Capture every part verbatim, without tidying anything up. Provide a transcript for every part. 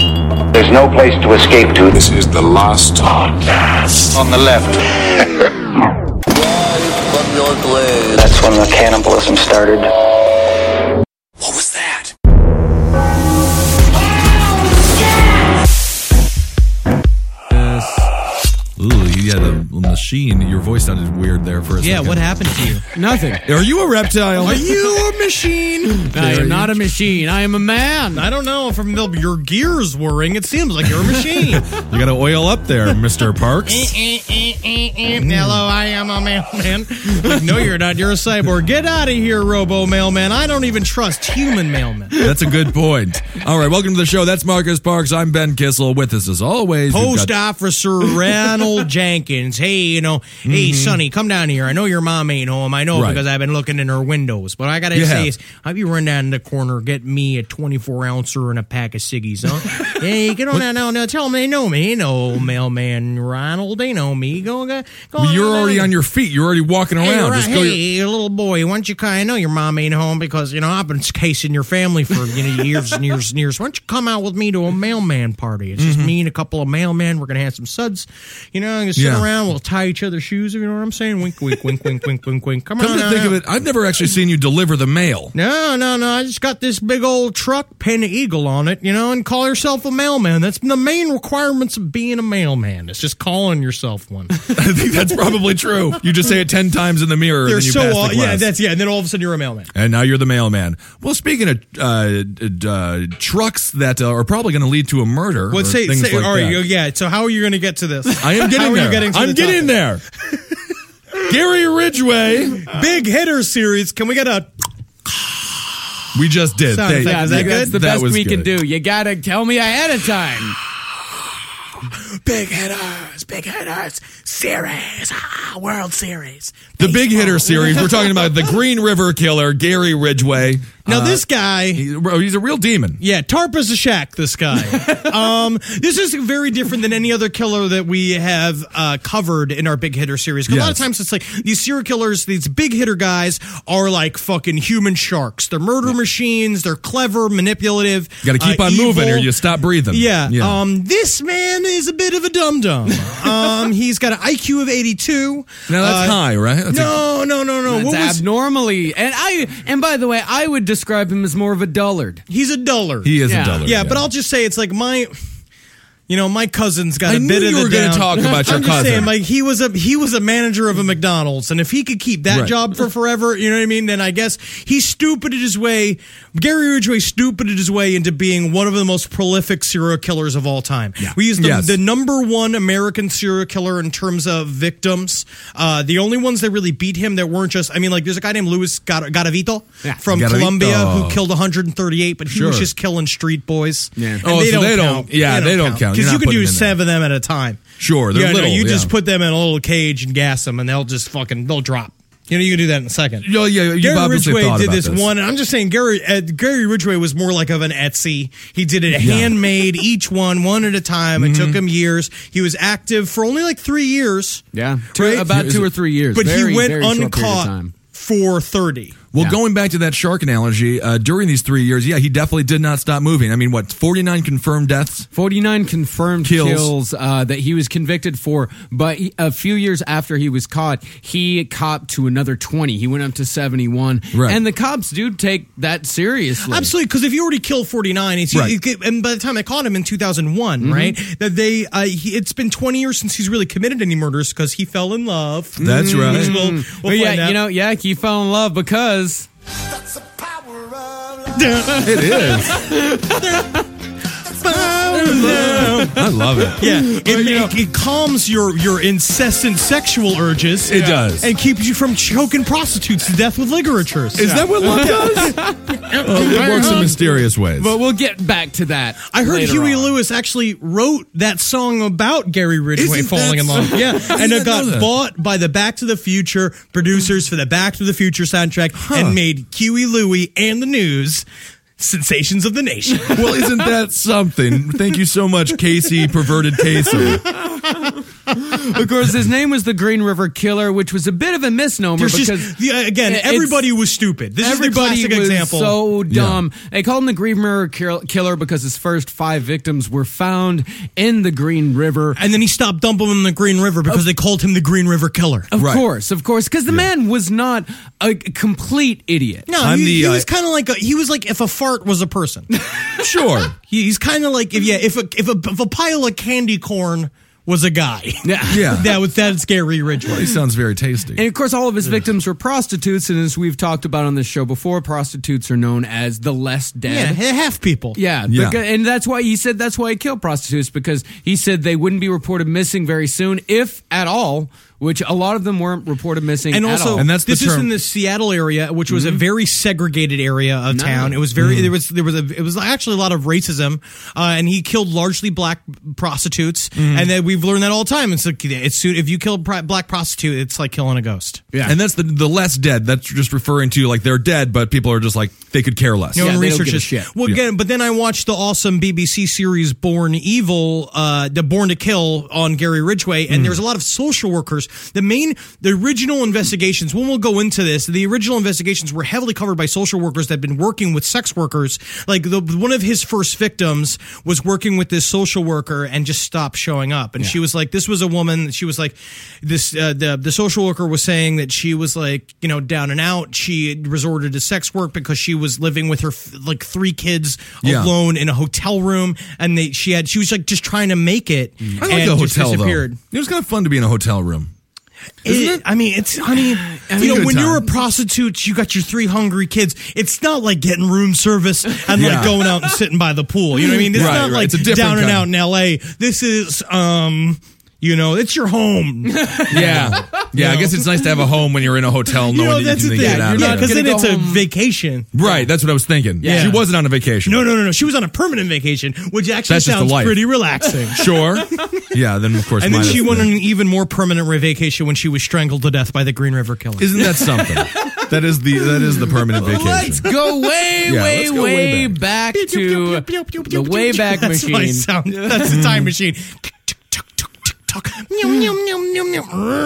There's no place to escape to. This is the last podcast. On the left. That's when the cannibalism started. What was that? Ooh, you had a machine. Your voice sounded weird there for a yeah, second. what happened to you? Nothing. Are you a reptile? Are you a machine? I am not a machine. I am a man. I don't know. From the, your gears whirring, it seems like you're a machine. You got to oil up there, Mister Parks. Hello, I am a mailman. No, you're not. You're a cyborg. Get out of here, Robo Mailman. I don't even trust human mailmen. That's a good point. All right, welcome to the show. That's Marcus Parks. I'm Ben Kissel. With us as always, Post got- Officer Ronald Jenkins. Hey, you know, hey, Mm-hmm. Sonny, come down here. I know your mom ain't home. I know Right. because I've been looking in her windows. But I got to You say, have. is, have you run down the corner, get me a twenty-four ouncer and a pack of ciggies, huh? Hey, get on down now. Now tell them they know me. They know Mailman Ronald. They know me. Go, go, go Well, you're down already there. on your feet. You're already walking around. Hey, right, Just go. hey, your- little boy, why don't you? I know your mom ain't home because you know I've been casing your family for you know years and years and years. Why don't you come out with me to a mailman party? It's just me and a couple of mailmen. We're gonna have some suds. You know, I'm gonna sit Yeah. around. We'll tie each other's shoes. You know what I'm saying? Wink, wink, wink, wink, wink, wink, wink. Come, Come on to out. think of it, I've never actually seen you deliver the mail. No, no, no. I just got this big old truck, paint an eagle on it, you know, and call yourself a mailman. That's the main requirements of being a mailman. It's just calling yourself one. I think that's probably true. You just say it ten times in the mirror. They're and then you so pass the aw- yeah, class. that's yeah. And then all of a sudden you're a mailman. And now you're the mailman. Well, speaking of uh, uh, trucks that uh, are probably going to lead to a murder. Well, or say, things say like all right, that. yeah. So how are you going to get to this? I am getting How are there. you getting to I'm the getting there. Gary Ridgway. Big hitter series. Can we get a We just did. Sound effect. Yeah, Is that that's good? the That best was we can good. do. You gotta tell me ahead of time. big hitters, big hitters series, ah, World Series? The Big Hitter series. We're talking about the Green River Killer, Gary Ridgway. Now Uh, this guy. he- bro, he's a real demon. Yeah, Tarpa's a shack, this guy. um, this is very different than any other killer that we have uh, covered in our Big Hitter series. 'Cause A lot of Yes. times it's like these serial killers, these big hitter guys are like fucking human sharks. They're murder machines. They're clever, manipulative. You got to keep uh, on moving or evil. you stop breathing. Yeah. Um, this man is a bit of a dum-dum. um, he's got an I Q of eighty-two. Now that's Uh, high, right? That's a- No, no, no, no. That's What was- abnormally, and I, and by the way, I would describe him as more of a dullard. he's a dullard. he is Yeah. a dullard. Yeah, but I'll just say it's like my, you know, my cousin's got I a knew bit you of the were gonna down. talk about your I'm just cousin. saying, like he was a he was a manager of a McDonald's, and if he could keep that Right. job for forever, you know what I mean? Then I guess he stupided his way. Gary Ridgway stupided his way into being one of the most prolific serial killers of all time. Yeah. We used the, Yes. the number one American serial killer in terms of victims. Uh, the only ones that really beat him that weren't just, I mean, like there's a guy named Luis Gar- Garavito Yeah. from Garavito. Colombia who killed one hundred thirty-eight, but he was Sure. just killing street boys. Yeah. And Oh, so they don't- count. yeah, they don't count. You're Because not you can putting do them in there. seven of them at a time. Sure, they're yeah, no, little, you yeah. just put them in a little cage and gas them, and they'll just fucking they'll drop. You know, you can do that in a second. Yeah, yeah, you've Gary obviously Ridgway thought did about this, this. one, and I'm just saying, Gary uh, Gary Ridgway was more like of an Etsy. He did it handmade, each one, one at a time. It Mm-hmm. took him years. He was active for only like three years. Yeah, two, Right? about two or three years. But Very, he went very short period of uncaught time. for thirty. Well, Yeah. going back to that shark analogy, uh, during these three years, yeah, he definitely did not stop moving. I mean, what, forty-nine confirmed deaths? forty-nine confirmed Kills. kills, uh, that he was convicted for, but he- a few years after he was caught, he copped to another twenty. He went up to seventy-one. Right. And the cops do take that seriously. Absolutely, because if you already killed forty-nine, it's, Right. you- and by the time they caught him in two thousand one, Mm-hmm. right, that they, uh, he, it's been twenty years since he's really committed any murders because he fell in love. That's right. Which we'll, we'll But yeah, find out. you know, yeah, he fell in love because It is. I love it. Yeah, it, it, it calms your, your incessant sexual urges. It does. And keeps you from choking prostitutes to death with ligatures. Is that what love does? Oh, it works in mysterious ways. But we'll get back to that. I heard later Huey on. Lewis actually wrote that song about Gary Ridgway Isn't falling that in love. so- Yeah, and I it got know that. bought by the Back to the Future producers for the Back to the Future soundtrack and made Huey Louie and the News sensations of the nation. Well, isn't that something? Thank you so much, Casey, perverted Casey. Of course, his name was the Green River Killer, which was a bit of a misnomer There's because just, yeah, again, it's- everybody was stupid. This everybody is the classic was example. so dumb. They called him the Green River Kill- Killer because his first five victims were found in the Green River. And then he stopped dumping him in the Green River because they called him the Green River Killer. Of Right. course, of course, because the man was not a complete idiot. No, I'm he, the, he uh, was kind of like a, he was like if a fart was a person. Sure. He, he's kind of like if yeah, if a if a if a pile of candy corn was a guy. Yeah. Yeah. that was that's Gary Ridgway. He sounds very tasty. And of course, all of his victims were prostitutes, and as we've talked about on this show before, prostitutes are known as the less Yeah, dead. half people. Yeah, Yeah. beca- and that's why he said that's why he killed prostitutes, because he said they wouldn't be reported missing very soon, if at all, which a lot of them weren't reported missing And at also, all. And that's the this is term- in the Seattle area, which was a very segregated area of No. town. It was very there was there was a it was actually a lot of racism, uh, and he killed largely black prostitutes. And then we've learned that all the time. It's like it's if you kill a pri- black prostitute, it's like killing a ghost. Yeah. And that's the the less dead. That's just referring to like they're dead, but people are just like they could care less. No Yeah, one they don't give a researches shit. Well, Yeah. again, but then I watched the awesome B B C series Born Evil, uh, the Born to Kill on Gary Ridgway, and there's a lot of social workers. The main, the original investigations. When we'll go into this, the original investigations were heavily covered by social workers that had been working with sex workers. Like the, one of his first victims was working with this social worker and just stopped showing up. And she was like, this was a woman. She was like, this. Uh, the the social worker was saying that she was like, you know, down and out. She resorted to sex work because she was living with her f- like three kids Yeah. alone in a hotel room, and they she had she was like just trying to make it. I like and a just hotel disappeared. though. It was kind of fun to be in a hotel room. It- I mean, it's I mean, you know, good when time. you're a prostitute, you got your three hungry kids. It's not like getting room service and Yeah. like going out and sitting by the pool. You know what I mean? It's Right, not right. like It's a different down and kind. out in L A. This is um. You know, it's your home. Yeah. Yeah, I guess it's nice to have a home when you're in a hotel You knowing know, that that's you the can thing. get out Yeah, of not it. because then gonna it's go a home. vacation. Right, that's what I was thinking. Yeah. She wasn't on a vacation. No, no, no, no. She was on a permanent vacation, which actually That's just the sounds life. pretty relaxing. Sure. Yeah, then of course And then minus she went the- on an even more permanent vacation when she was strangled to death by the Green River Killer. Isn't that something? That is the that is the permanent vacation. Let's go way, Yeah, way, let's go way way back to the way back That's my machine. sound. That's the time machine. Tick, tick, tick, tick, tick, tick. Nyum, nyum, nyum, nyum,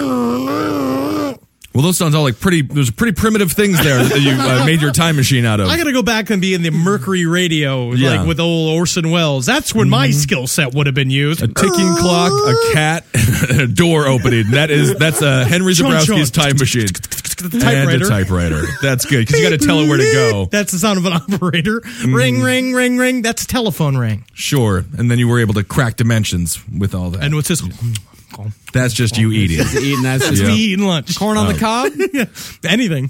nyum. Well, those sounds all like pretty. There's pretty primitive things there that you uh, made your time machine out of. I gotta go back and be in the Mercury radio, Yeah. like with old Orson Welles. That's when my skill set would have been used. A ticking clock, a cat, and a door opening. That is that's uh, Henry Chon, Zabrowski's chon. time machine. The And typewriter. a typewriter. That's good because you got to tell it where to go. That's the sound of an operator. Ring, ring, ring, ring. That's a telephone ring. Sure, and then you were able to crack dimensions with all that. And what's this? That's just you eating. Eating that That's Yeah. me eating lunch. corn on the cob. Anything.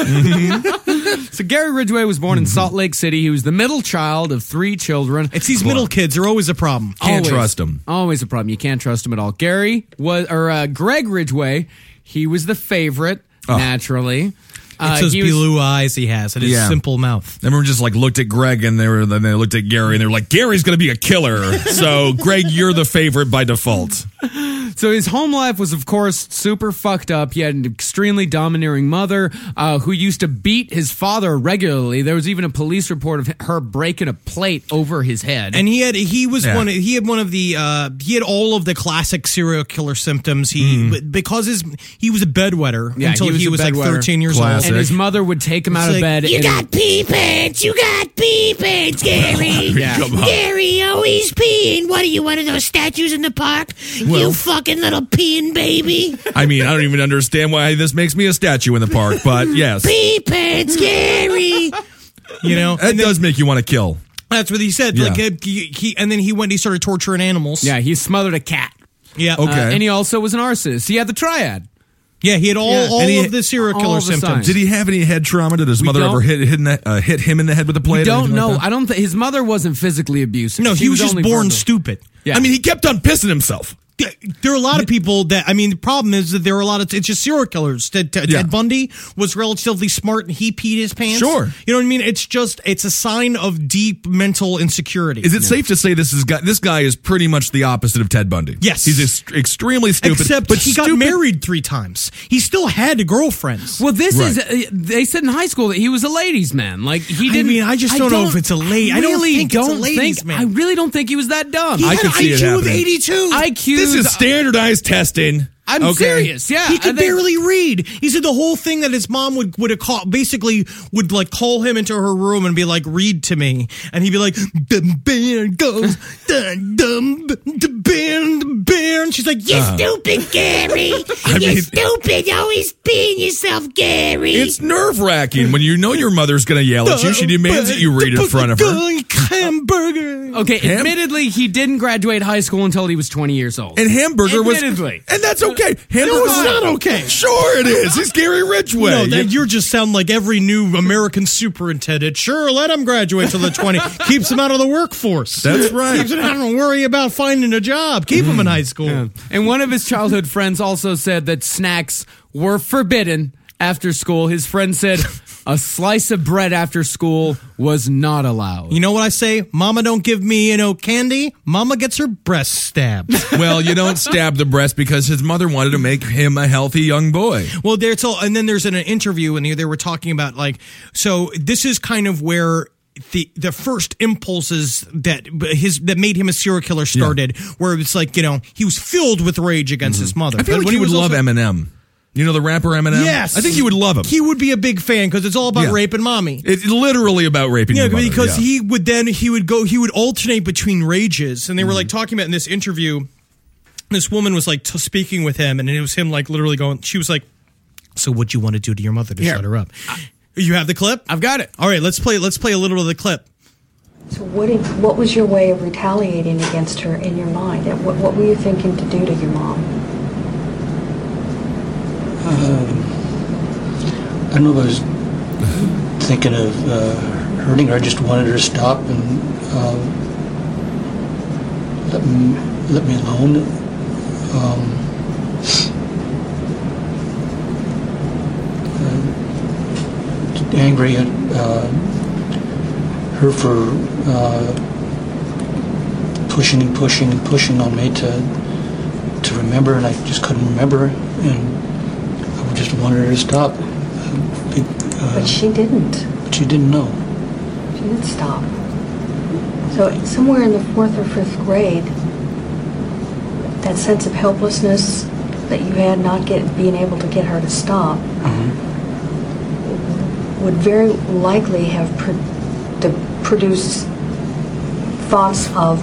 So Gary Ridgway was born in Salt Lake City. He was the middle child of three children. It's these middle kids. They're always a problem. Can't Always. trust 'em. Always a problem. You can't trust him at all. Gary was, or uh, Greg Ridgway. He was the favorite, naturally. Uh, It's those he was- blue eyes he has and his Yeah. simple mouth. Everyone just like looked at Greg and they were then they looked at Gary and they were like, Gary's gonna be a killer. So Greg, you're the favorite by default. So his home life was, of course, super fucked up. He had an extremely domineering mother uh, who used to beat his father regularly. There was even a police report of her breaking a plate over his head. And he had he was Yeah. one he had one of the uh, he had all of the classic serial killer symptoms. He but because his he was a bedwetter Yeah, until he was he a was, like bedwetter. thirteen years Classic. old. And his mother would take him out of like, bed. You and got pee pants. You got pee pants, Gary. Yeah. Come on. Gary always peeing. What are you, one of those statues in the park? Well- you fucking little peeing baby. I mean, I don't even understand why this makes me a statue in the park, but yes. Pee pants, Gary. You know, That and then, does make you want to kill. that's what he said. Yeah. Like he, he and then he went. He started torturing animals. yeah, he smothered a cat. yeah, Okay. Uh, and he also was an arsonist. He had the triad. yeah. He had all Yeah. all And he- of the serial all killer of the symptoms. signs. Did he have any head trauma? Did his We mother don't- ever hit hit, in the, uh, hit him in the head with a plate? We or don't anything know. like that? I don't think his mother wasn't physically abusive. No, She he was, just only born verbal. stupid. Yeah. I mean, he kept on pissing himself. Yeah, there are a lot of people that I mean. The problem is that there are a lot of it's just serial killers. Ted, Ted, Yeah. Ted Bundy was relatively smart and he peed his pants. Sure. you know what I mean. It's just it's a sign of deep mental insecurity. Is it safe to say this is guy, this guy is pretty much the opposite of Ted Bundy? Yes. he's ex- extremely stupid. Except but he got stupid- married three times. He still had girlfriends. Well, this Right. is. Uh, they said in high school that he was a ladies' man. Like he I didn't. mean, I just don't know if it's a lady- I don't really think it's a don't ladies' think- man. I really don't think he was that dumb. he I had could an see it I Q of happening. eighty-two. I Q This is standardized testing. I'm Okay. serious. Yeah, He could I think- barely read. He said the whole thing that his mom would would have call, basically would like call him into her room and be like, "Read to me," and he'd be like, "The band goes, the dum, the band, the band." She's like, You "Yeah." stupid, Gary. You mean- stupid. Always being yourself, Gary. It's nerve wracking when you know your mother's going to yell at you. She demands that you read in front of her. Hamburger. Okay, Ham- admittedly, he didn't graduate high school until he was twenty years old. And Hamburger was, Admittedly. and that's okay. Hamburger No, it's was not okay. Sure, it is. He's Gary Ridgway. No, that You- you just sound like every new American superintendent. Sure, let him graduate till the twenty. Keeps him out of the workforce. That's right. Keeps him out of worry about finding a job. Keep him in high school. And one of his childhood friends also said that snacks were forbidden after school. His friend said a slice of bread after school was not allowed. You know what I say? Mama don't give me, you know, candy. Mama gets her breast stabbed. well, you don't stab the breast because his mother wanted to make him a healthy young boy. Well, there's all, and then there's an interview, and they, they were talking about like, so this is kind of where the the first impulses that his that made him a serial killer started, where it's like, you know, he was filled with rage against his mother. I feel But like when he would was love also- Eminem. You know the rapper Eminem? Yes, I think you would love him. He would be a big fan because it's all about Yeah. raping mommy. It's literally about raping Yeah, your mother. because yeah. he would then he would go he would alternate between rages, and they were like talking about in this interview. This woman was like t- speaking with him, and it was him like literally going. She was like, "So what'd you want to do to your mother to Here. shut her up?" You have the clip? I've got it. All right, let's play. Let's play a little of the clip. So what did, what was your way of retaliating against her in your mind? And What, what were you thinking to do to your mom? I don't know if I was thinking of uh, hurting her. I just wanted her to stop and uh, let me let me alone. Um, uh, angry at uh, her for uh, pushing and pushing and pushing on me to to remember, and I just couldn't remember, and I just wanted her to stop. Uh, But she didn't. but she didn't know. She didn't stop. So somewhere in the fourth or fifth grade, that sense of helplessness that you had not get being able to get her to stop would very likely have pro- to produced thoughts of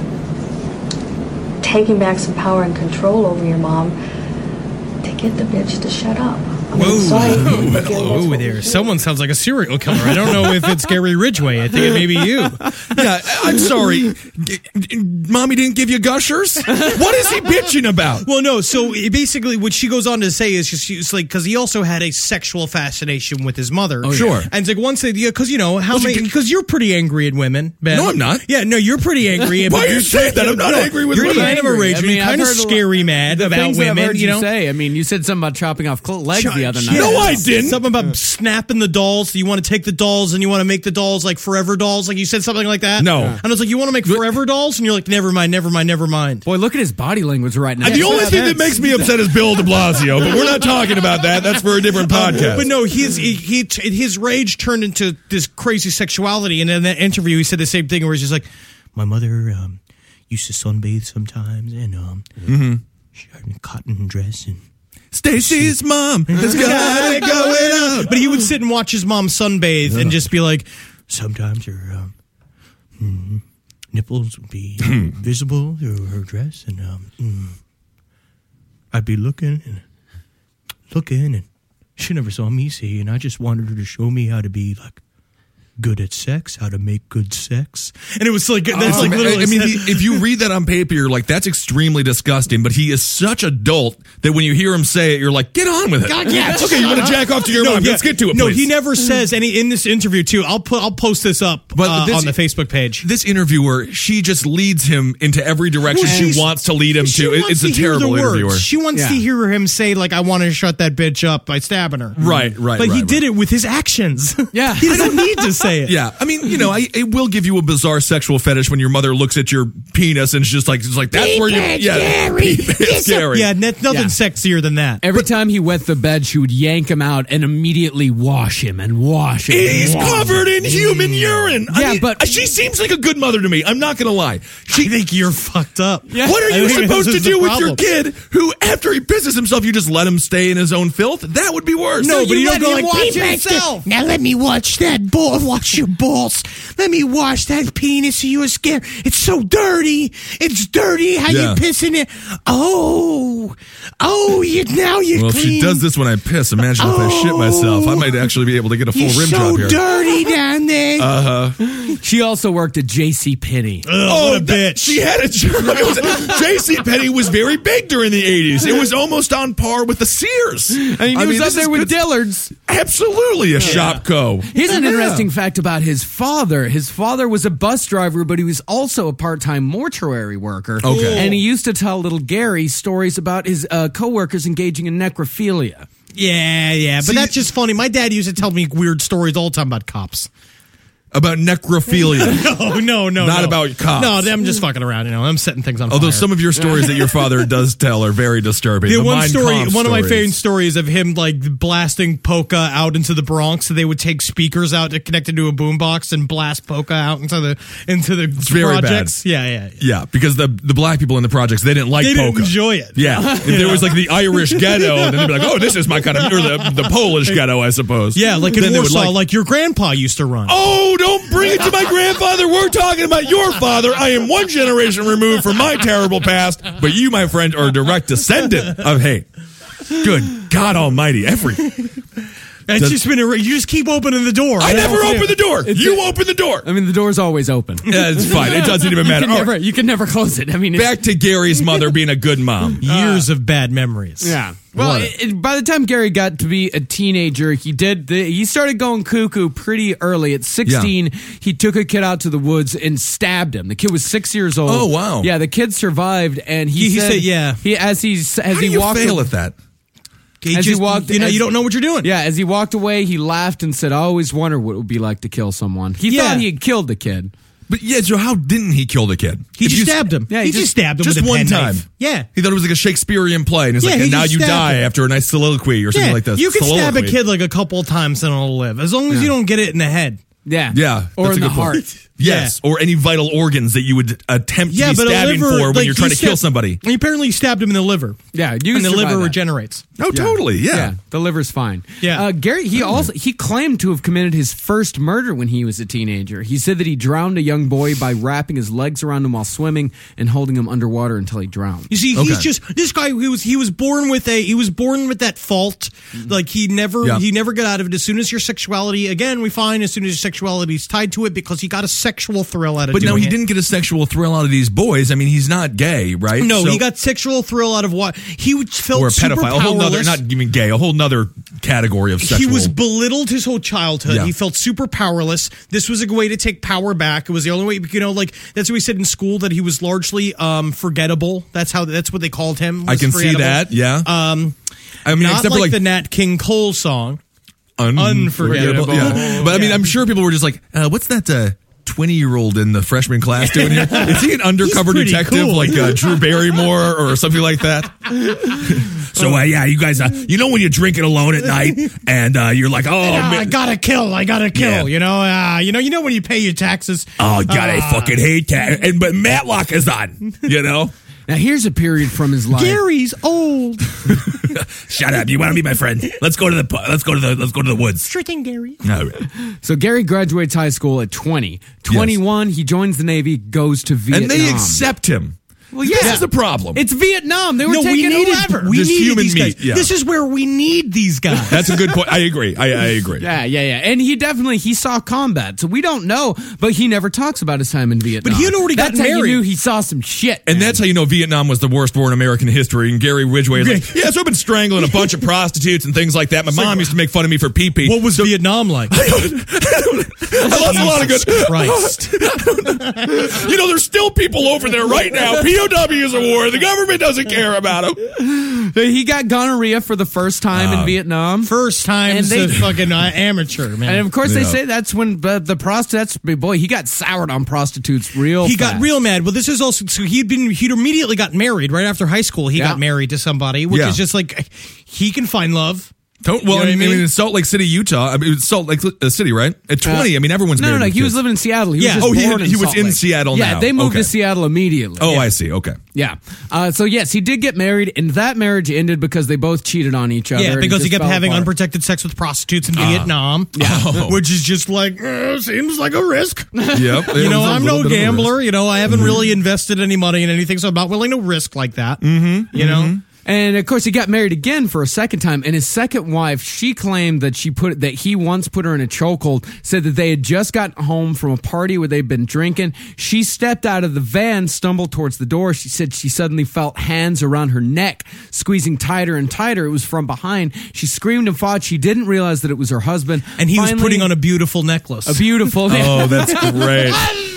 taking back some power and control over your mom to get the bitch to shut up. I mean, sorry, again, that's Whoa what there! we Someone sounds like a serial killer. I don't know if it's Gary Ridgway. I think it may be you. yeah, I'm sorry. G- g- Mommy didn't give you gushers? What is he bitching about? Well, no. So it basically, what she goes on to say is, just, she's like, because he also had a sexual fascination with his mother. Oh, sure. And it's like once they, yeah, because you know how Well, she many, can- because you're pretty angry at women, Ben. No, I'm not. Yeah, no, you're pretty angry. Why but are you you're- saying that? I'm not no, angry with you're women. kind of a Angry. rage. I mean, You're kind I've of heard a lot- scary mad The about things that I've women. heard You know. say. I mean, you said something about chopping off cl- legs the other night. No, I didn't. Something about snapping the dolls. You want to take the dolls and you want to make the dolls like forever dolls. Like you said something like that. No. And I was like, you want to make forever dolls? And you're like, never mind, never mind, never mind. Boy, look at his body language right now. the only thing that makes me upset is Bill de Blasio, but we're not talking about that. That's for a different podcast. But no, his he, he his rage turned into this crazy sexuality. And in that interview, he said the same thing where he's just like, my mother um, used to sunbathe sometimes, and um, she had a cotton dress and. Stacy's mom has got it going on. But he would sit and watch his mom sunbathe and just be like, sometimes her um, mm, nipples would be visible through her dress, and um, mm, I'd be looking and looking, and she never saw me see, and I just wanted her to show me how to be like good at sex, how to make good sex, and it was like that's Oh, like man, literally. I mean, he, if you read that on paper, you're like, that's extremely disgusting. But he is such a dolt that when you hear him say it, you're like, get on with it. God, yeah, okay, you want to jack off to your No, mom? yeah. Let's get to it. No, please. he never says any in this interview too. I'll put I'll post this up But uh, this- on the Facebook page. This interviewer, she just leads him into every direction Well, she she's- wants to lead him She to. It- wants It's to a hear the terrible words. interviewer. She wants Yeah. to hear him say like, "I want to shut that bitch up by stabbing her." Right, right, But he right, did it with his actions. Yeah. he doesn't need to say it. Yeah, I mean, you know, I, it will give you a bizarre sexual fetish when your mother looks at your penis and it's just like, it's like that's Pee where you, pants, yeah, Gary. pee pants, Yes, Gary. Yeah, n- nothing Yeah. sexier than that. Every time he wet the bed, she would yank him out and immediately wash him and wash him. and He's wash covered in human urine. I Yeah, mean, but- she seems like a good mother to me. I'm not going to lie. She, I think you're fucked up. Yeah. what are I you think supposed this to is the do with your problem. kid who, after he pisses himself, you just let him stay in his own filth? That would be worse. No, but you don't let go him like, watch "Pee pants, himself." Now let me watch that ball. Watch your balls. Let me wash that penis so you're scared. It's so dirty. It's dirty. How Yeah. you pissing it? Oh, oh, you now you're Well, if clean. she does this when I piss, imagine if I shit myself. I might actually be able to get a full You're rim so job here. dirty down there. Uh, She also worked at J C Penney. Oh, what a that- bitch. She had a J C Penney was very big during the eighties. It was almost on par with the Sears. I mean, he was up this there is with good- Dillard's. Absolutely a Shopco. Here's an interesting fact about his father. His father was a bus driver, but he was also a part-time mortuary worker. Okay. And he used to tell little Gary stories about his uh, coworkers engaging in necrophilia. Yeah, yeah, but See- that's just funny. My dad used to tell me weird stories all the time about cops. About necrophilia. No, no, no, Not no. about cops. No, I'm just fucking around. You know, I'm setting things on Although fire. some of your stories that your father does tell are very disturbing. The The one Mein story, Kampf one of my stories. favorite stories of him like blasting polka out into the Bronx. So they would take speakers out to connect it to a boombox and blast polka out into the into the very projects. Yeah, yeah, yeah. Yeah, because the the black people in the projects, they didn't like They polka. didn't enjoy it. Yeah, if there was like the Irish ghetto, and then they'd be like, "Oh, this is my kind of," or the, the Polish ghetto, I suppose. Yeah, like in Then they would Warsaw, like, your grandpa used to run. Oh, don't bring it to my grandfather. We're talking about your father. I am one generation removed from my terrible past, but you, my friend, are a direct descendant of hate. Good God Almighty! Every It's Does- just been a, you just keep opening the door. I never don't know. open the door. You open the door. I mean, the door's always open. Yeah, it's fine. It doesn't even You matter. can, All never, right. you can never close it. I mean, it's- Back to Gary's mother being a good mom. Years of bad memories. Yeah. Well, What? it, it- by the time Gary got to be a teenager, he did. The, he started going cuckoo pretty early. At sixteen, he took a kid out to the woods and stabbed him. The kid was six years old. Oh, wow. Yeah, the kid survived, and he, He- he said, said, yeah. He as he as How do he you walked fail at that? He As he just, walked- you know, as- you don't know what you're doing. Yeah, as he walked away, he laughed and said, "I always wondered what it would be like to kill someone." He Yeah. thought he had killed the kid. But yeah, so how didn't he kill the kid? He If just you- stabbed him. Yeah, he, he just, just- stabbed him Just with a one pen time. knife. Yeah. He thought it was like a Shakespearean play, and he's Yeah, like, he and now just you stabbed die him. after a nice soliloquy or something Yeah, like this. you can stab a Soliloquy. kid like a couple of times and it'll live, as long as you don't get it in the head. Yeah, Yeah, or that's in a the good point. heart. Yes, or any vital organs that you would attempt Yeah, to be but a stabbing liver, for when like, you're he trying to kill stabbed- somebody. He apparently stabbed him in the liver. Yeah, you and the survive liver that. regenerates. Oh, totally. Yeah. Yeah, the liver's fine. Yeah. uh, Gary. He also he claimed to have committed his first murder when he was a teenager. He said that he drowned a young boy by wrapping his legs around him while swimming and holding him underwater until he drowned. You see, Okay. he's just this guy. He was he was born with a he was born with that fault. Like he never Yeah. he never got out of it. As soon as your sexuality, again, we find as soon as your sexuality is tied to it because he got a sexual thrill out of But doing no, he it. didn't get a sexual thrill out of these boys. I mean, he's not gay, right? No, So- he got sexual thrill out of what he felt or a super pedophile. A whole nother, powerless. not even gay, a whole nother category of sexual. He was belittled his whole childhood. Yeah. He felt super powerless. This was a way to take power back. It was the only way, you know, like that's what we said in school that he was largely um, forgettable. That's how that's what they called him. I was can see forgettable. that. Yeah. Um, I mean, not except like, for like the Nat King Cole song. unforgettable. Unforgettable. Yeah. But I mean, Yeah. I'm sure people were just like, uh, "What's that uh, twenty-year-old in the freshman class doing here? Is he an undercover pretty detective cool. like uh, Drew Barrymore or something like that?" So uh, yeah, you guys, uh, you know when you're drinking alone at night and uh, you're like, "Oh, Ah, I man, gotta kill. I gotta kill. Yeah. You know. Uh, you know. You know when you pay your taxes. oh God, I Ah. fucking hate that." And but Matlock is on, you know. Now here's a period from his life. Gary's old. Shut up! You want to be my friend? Let's go to the let's go to the let's go to the woods. Sure thing, Gary. All right. So Gary graduates high school at twenty. twenty-one, he joins the Navy, goes to Vietnam. And they accept him. Well, yeah. This is the problem. It's Vietnam. They were No, we taking needed. whoever. We Just needed human these guys. meat, yeah. This is where we need these guys. That's a good point. I agree. I, I agree. Yeah, yeah, yeah. And he definitely he saw combat, so we don't know, but he never talks about his time in Vietnam. But he had already That's gotten how married. you knew he saw some shit. And man. that's how you know Vietnam was the worst war in American history. And Gary Ridgway is like, yeah, so I've been strangling a bunch of prostitutes and things like that. My mom used to make fun of me for pee-pee. What was Vietnam like? I lost a lot of good. Jesus Christ. You know, there's still people over there right now. P O Ws of war. The government doesn't care about him. He got gonorrhea for the first time Uh, in Vietnam. First time And they- a fucking uh, amateur, man. And of course, they Yeah. say that's when uh, the prostitutes, boy, he got soured on prostitutes real he fast. got real mad. Well, this is also so he'd been he'd immediately got married right after high school. He Yeah. got married to somebody, which Yeah. is just like he can find love. Don't, You well, know I what I mean, mean? in Salt Lake City, Utah. I mean, it's Salt Lake uh, City, right? At twenty, I mean, everyone's No, no, married no. with He was kids. living in Seattle. He Yeah. was just Oh, he born had- in he was Salt in Lake. Seattle Yeah, now. they moved Okay. to Seattle immediately. Oh, I see. Okay. Yeah. Uh, so yes, he did get married, and that marriage ended because they both cheated on each other. Yeah, and it because he just kept fell having apart. unprotected sex with prostitutes in Vietnam. Yeah, Oh. which is just like uh, seems like a risk. Yep. You know, I'm no gambler. You know, I haven't Mm-hmm. really invested any money in anything, so I'm not willing to risk like that. Mm-hmm. You know. And of course, he got married again for a second time. And his second wife, she claimed that she put that he once put her in a chokehold. Said that they had just gotten home from a party where they'd been drinking. She stepped out of the van, stumbled towards the door. She said she suddenly felt hands around her neck, squeezing tighter and tighter. It was from behind. She screamed and fought. She didn't realize that it was her husband. And he was Finally, putting on a beautiful necklace. a beautiful. Oh, that's great.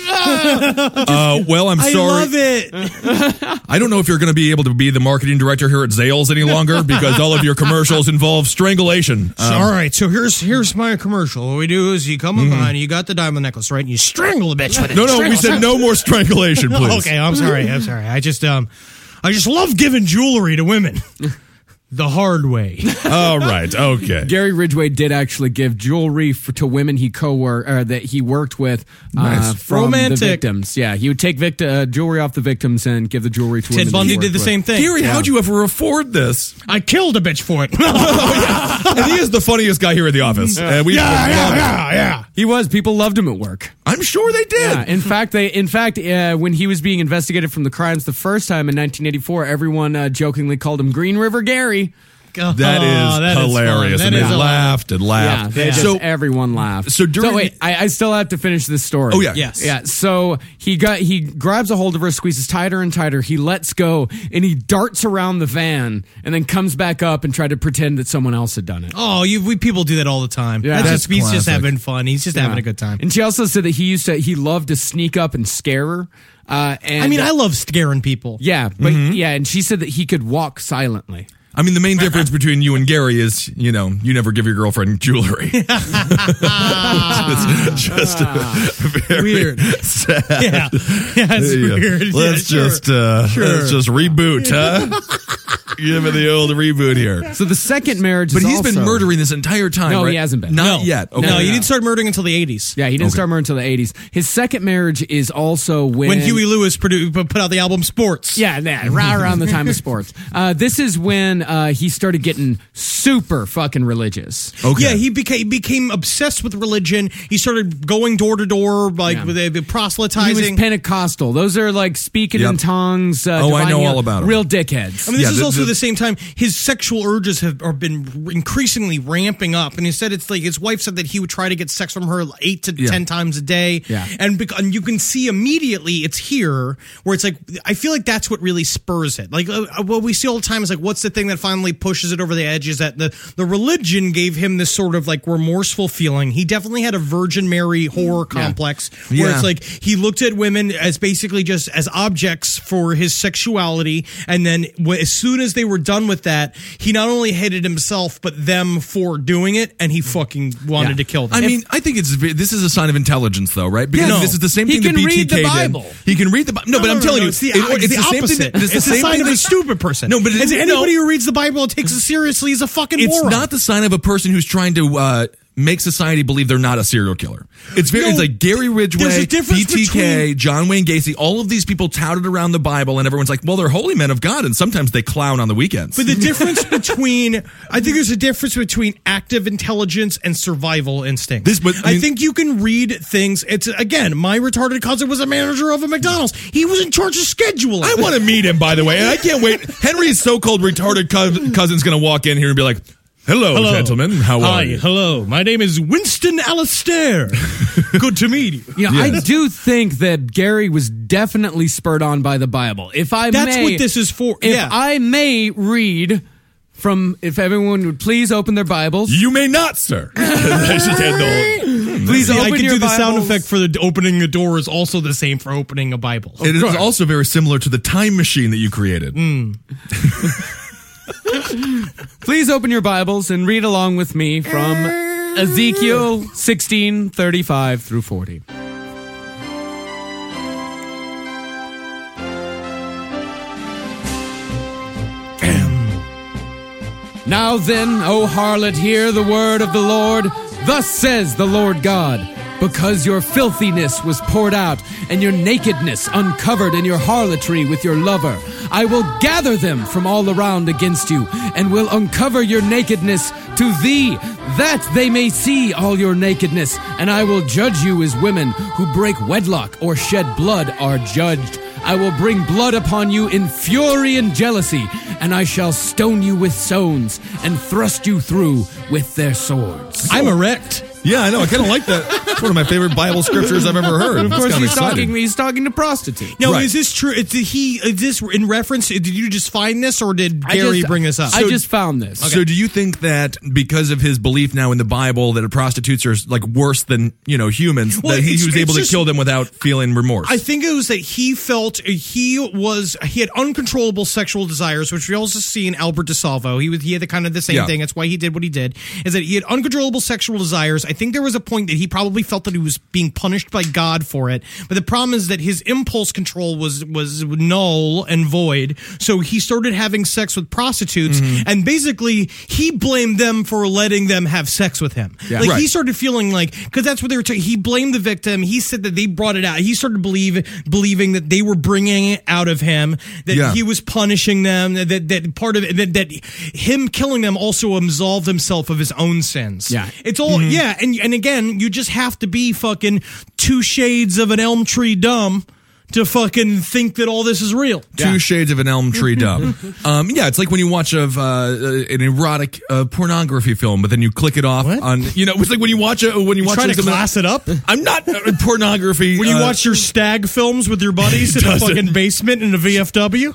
uh, well, I'm I sorry. love it. I don't know if you're going to be able to be the marketing director here at Zales any longer because all of your commercials involve strangulation. So, all right, so here's here's my commercial. What we do is you come up behind, you got the diamond necklace, right? And you strangle the bitch with it. No, no, we said no more strangulation, please. Okay, I'm sorry. I'm sorry. I just um, I just love giving jewelry to women. The hard way. All right. Okay. Gary Ridgway did actually give jewelry for, to women he co-worked or that he worked with uh, Nice. from Romantic. the victims. Yeah, he would take vict- uh, jewelry off the victims and give the jewelry to women. Ted that he Bundy worked did the with. same thing. Gary, how'd you ever afford this? I killed a bitch for it. And he is the funniest guy here at the office. And we yeah, yeah, yeah, yeah. He was. People loved him at work. I'm sure they did. Yeah. In fact, they. In fact, uh, when he was being investigated from the crimes the first time in nineteen eighty-four, everyone uh, jokingly called him Green River Gary. That is Oh, that is hilarious. fun. and That they is hilarious. laughed and Yeah, laughed. they just, So, everyone laughed. so during- wait, I, I still have to finish this story. Oh, yeah. Yes. Yeah, so he got he grabs a hold of her, squeezes tighter and tighter. He lets go, and he darts around the van, and then comes back up and tried to pretend that someone else had done it. Oh, you we people do that all the time. Yeah. That's That's just, he's just classic. having fun. He's just having a good time. And she also said that he used to he loved to sneak up and scare her. Uh, and I mean, I love scaring people. yeah, but yeah, and she said that he could walk silently. I mean, the main difference between you and Gary is, you know, you never give your girlfriend jewelry. It's just very Weird. sad. Yeah, yeah, it's Yeah. weird. Let's Yeah, sure. just uh, let's just reboot, huh? Give me the old reboot here. So the second marriage, But is he's been also- murdering this entire time. No, right? he hasn't been. Not No. yet. Okay. No, he didn't start murdering until the eighties. Yeah, he didn't Okay. start murdering until the eighties. His second marriage is also when When Huey Lewis produ- put out the album Sports. Yeah, yeah, right around the time of sports. Uh, this is when uh, he started getting super fucking religious. Okay. Yeah, he became he became obsessed with religion. He started going door to door, like Yeah. with uh, He proselytizing. was Pentecostal. Those are like speaking in Yep. tongues. Uh, Oh, I divine know heal- all about 'em. Real dickheads. I mean, this Yeah, is the- also the- the same time his sexual urges have are been increasingly ramping up. And he said it's like his wife said that he would try to get sex from her eight to Yeah. ten times a day. Yeah. and, bec- and you can see immediately it's here where it's like I feel like that's what really spurs it. Like uh, what we see all the time is like what's the thing that finally pushes it over the edge is that the the religion gave him this sort of like remorseful feeling. He definitely had a Virgin Mary horror complex where Yeah. it's like he looked at women as basically just as objects for his sexuality, and then w- as soon as they were done with that, he not only hated himself but them for doing it, and he fucking wanted Yeah. to kill them. I mean, I think it's ve- this is a sign of intelligence, though, right? Because No. this is the same He thing can that B T read the K did. Bible. He can read the Bible. No, but I'm telling you, it's the, it- it's the same thing opposite. that- it's the it's same the sign thing of that- a stupid person. No, but it it's is- anybody no. who reads the Bible and takes it seriously is a fucking It's moron. not the sign of a person who's trying to uh, make society believe they're not a serial killer. It's very No, it's like Gary there's Ridgway, a difference B T K, between- John Wayne Gacy. All of these people touted around the Bible, and everyone's like, "Well, they're holy men of God," and sometimes they clown on the weekends. But the difference between, I think there's a difference between active intelligence and survival instinct. This- but, I I, mean- think you can read things. It's again, my retarded cousin was a manager of a McDonald's. He was in charge of scheduling. I want to meet him, by the way, and I can't wait. Henry's so-called retarded co- cousin's going to walk in here and be like, "Hello, gentlemen. How are Hi, you?" hello. My name is Winston Alastair. Good to meet you. You know, I Yes. do think that Gary was definitely spurred on by the Bible. If I That's may, what this is for. If yeah. I may read from, if everyone would please open their Bibles. You may not, sir. She said the whole- Please See, I open could your do the sound Bibles. effect for the opening a door is also the same for opening a Bible. It is also very similar to the time machine that you created. Please open your Bibles and read along with me from Ezekiel sixteen thirty-five through forty. Now then, O harlot, hear the word of the Lord. Thus says the Lord God, because your filthiness was poured out, and your nakedness uncovered in your harlotry with your lover, I will gather them from all around against you, and will uncover your nakedness to thee, that they may see all your nakedness, and I will judge you as women who break wedlock or shed blood are judged. I will bring blood upon you in fury and jealousy, and I shall stone you with stones and thrust you through with their swords. I'm erect. Yeah, I know. I kind of like that. It's one of my favorite Bible scriptures I've ever heard. Of It's course, kind of he's talking, exciting. he's talking to prostitutes. Now, Right. is this true? Did he? Is this in reference? Did you just find this, or did I Gary just- bring this up? I just found this. So do you think that because of his belief now in the Bible that prostitutes are like worse than, you know, humans, Well, that he it's- was it's able just- to kill them without feeling remorse? I think it was that he felt he was he had uncontrollable sexual desires, which we also see in Albert DeSalvo. He was he had the kind of the same Yeah. thing. That's why he did what he did. Is that he had uncontrollable sexual desires. I think there was a point that he probably felt that he was being punished by God for it. But the problem is that his impulse control was was null and void. So he started having sex with prostitutes, Mm-hmm. and basically he blamed them for letting them have sex with him. Yeah. Like Right. he started feeling like, because that's what they were talking. He blamed the victim. He said that they brought it out. He started believe believing that they were bringing it out of him. That Yeah. he was punishing them. That that part of it. That, that him killing them also absolved himself of his own sins. Yeah. it's all yeah. And and again, you just have to be fucking two shades of an elm tree dumb to fucking think that all this is real. Two shades of an elm tree dumb. um, yeah, it's like when you watch of uh, an erotic uh, pornography film, but then you click it off What? on. You know, it's like when you watch a when you watch Trying to something- class it up. I'm not uh, pornography. When you uh, watch your stag films with your buddies in a doesn't- fucking basement in a V F W.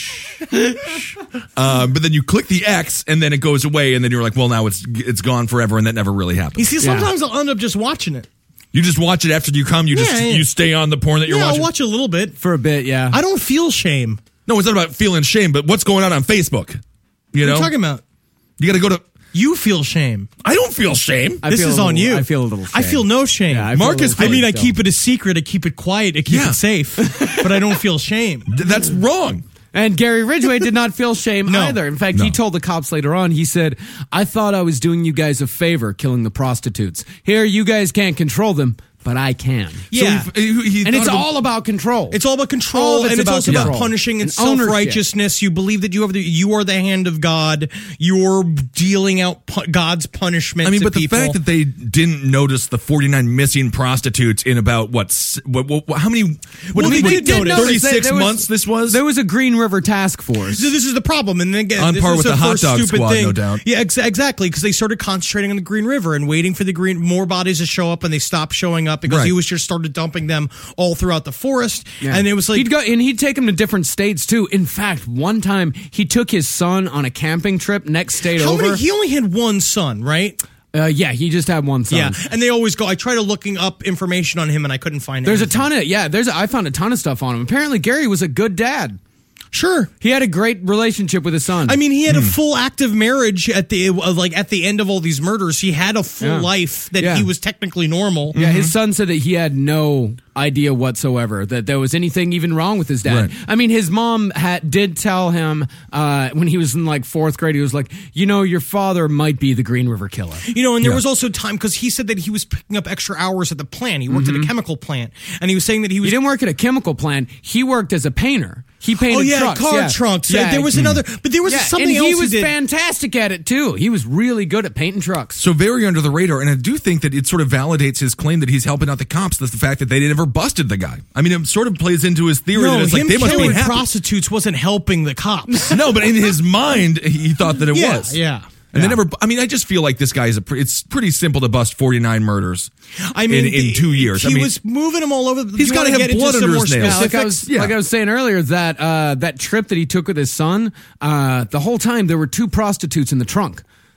uh, but then you click the X and then it goes away, and then you're like, well, now it's it's gone forever, and that never really happened. You see, sometimes I'll end up just watching it. You just watch it after you come. You just Yeah, yeah. you stay on the porn that you're Yeah, watching. I'll watch a little bit. For a bit, yeah. I don't feel shame. No, it's not about feeling shame, but what's going on on Facebook? You What are know, you talking about? you got to go to. You feel shame. I don't feel shame. I This feel is a on little- you. I feel a little I shame. feel no shame. Yeah, I feel a Marcus, little I mean, I shame keep still. it a secret. I keep it quiet. I keep Yeah. it safe. But I don't feel shame. Th- That's wrong. And Gary Ridgway did not feel shame No. either. In fact, No. he told the cops later on, he said, I thought I was doing you guys a favor killing the prostitutes. Here, you guys can't control them, but I can. Yeah. So he, he, he And it's thought of- all about control. It's all about All control, of it's and it's about also control. about punishing and, And ownership. self-righteousness. You believe that you have the, you are the hand of God. You're dealing out pu- God's punishment. I mean, to but the people. fact that they didn't notice the forty-nine missing prostitutes in about what? s- What? what, what how many? What, Well, they what- did notice. thirty-six There was- months. This was. There was a Green River task force. So this is the problem, and then again, On this par is with the the hot first dog stupid squad, thing. no doubt. Yeah, ex- exactly, because they started concentrating on the Green River and waiting for the green more bodies to show up, and they stopped showing up because Right. he was just started dumping them all throughout the forest, and it was like he'd go and he'd take them to different states too. In fact, one time he took his son on a camping trip. Next state how over. many? He only had one son, right? uh, yeah, he just had one son. Yeah, and they always go. I tried looking up information on him, and I couldn't find. There's a anything. ton of yeah. There's a, I found a ton of stuff on him. Apparently, Gary was a good dad. Sure. He had a great relationship with his son. I mean, he had Hmm. a full active marriage at the uh, like at the end of all these murders. He had a full Yeah. life that Yeah. he was technically normal. yeah, his son said that he had no idea whatsoever that there was anything even wrong with his dad. Right. I mean, his mom had, did tell him uh, when he was in like fourth grade, he was like, you know, your father might be the Green River Killer. You know, and there Yeah. was also time because he said that he was picking up extra hours at the plant. He worked at a chemical plant, and he was saying that he was. He didn't work at a chemical plant. He worked as a painter. He painted oh yeah, trucks. car yeah. trunks. Yeah. There was another, but there was Yeah, something and else he was did. fantastic at it too. He was really good at painting trucks. so very under the radar, and I do think that it sort of validates his claim that he's helping out the cops. That's the fact that they never busted the guy. I mean, it sort of plays into his theory no, that it's him like they must be killing happy. prostitutes wasn't helping the cops. No, but in his mind, he thought that it yeah, was. yeah. And they never. I mean, I just feel like this guy is a. pre- It's pretty simple to bust forty-nine murders. I mean, in, in two years. he I mean, was moving them all over. He's You gotta wanna have get into blood some under more his nails. Yeah, like I specifics? was, Yeah. like I was saying earlier, that uh, that trip that he took with his son, uh, the whole time there were two prostitutes in the trunk.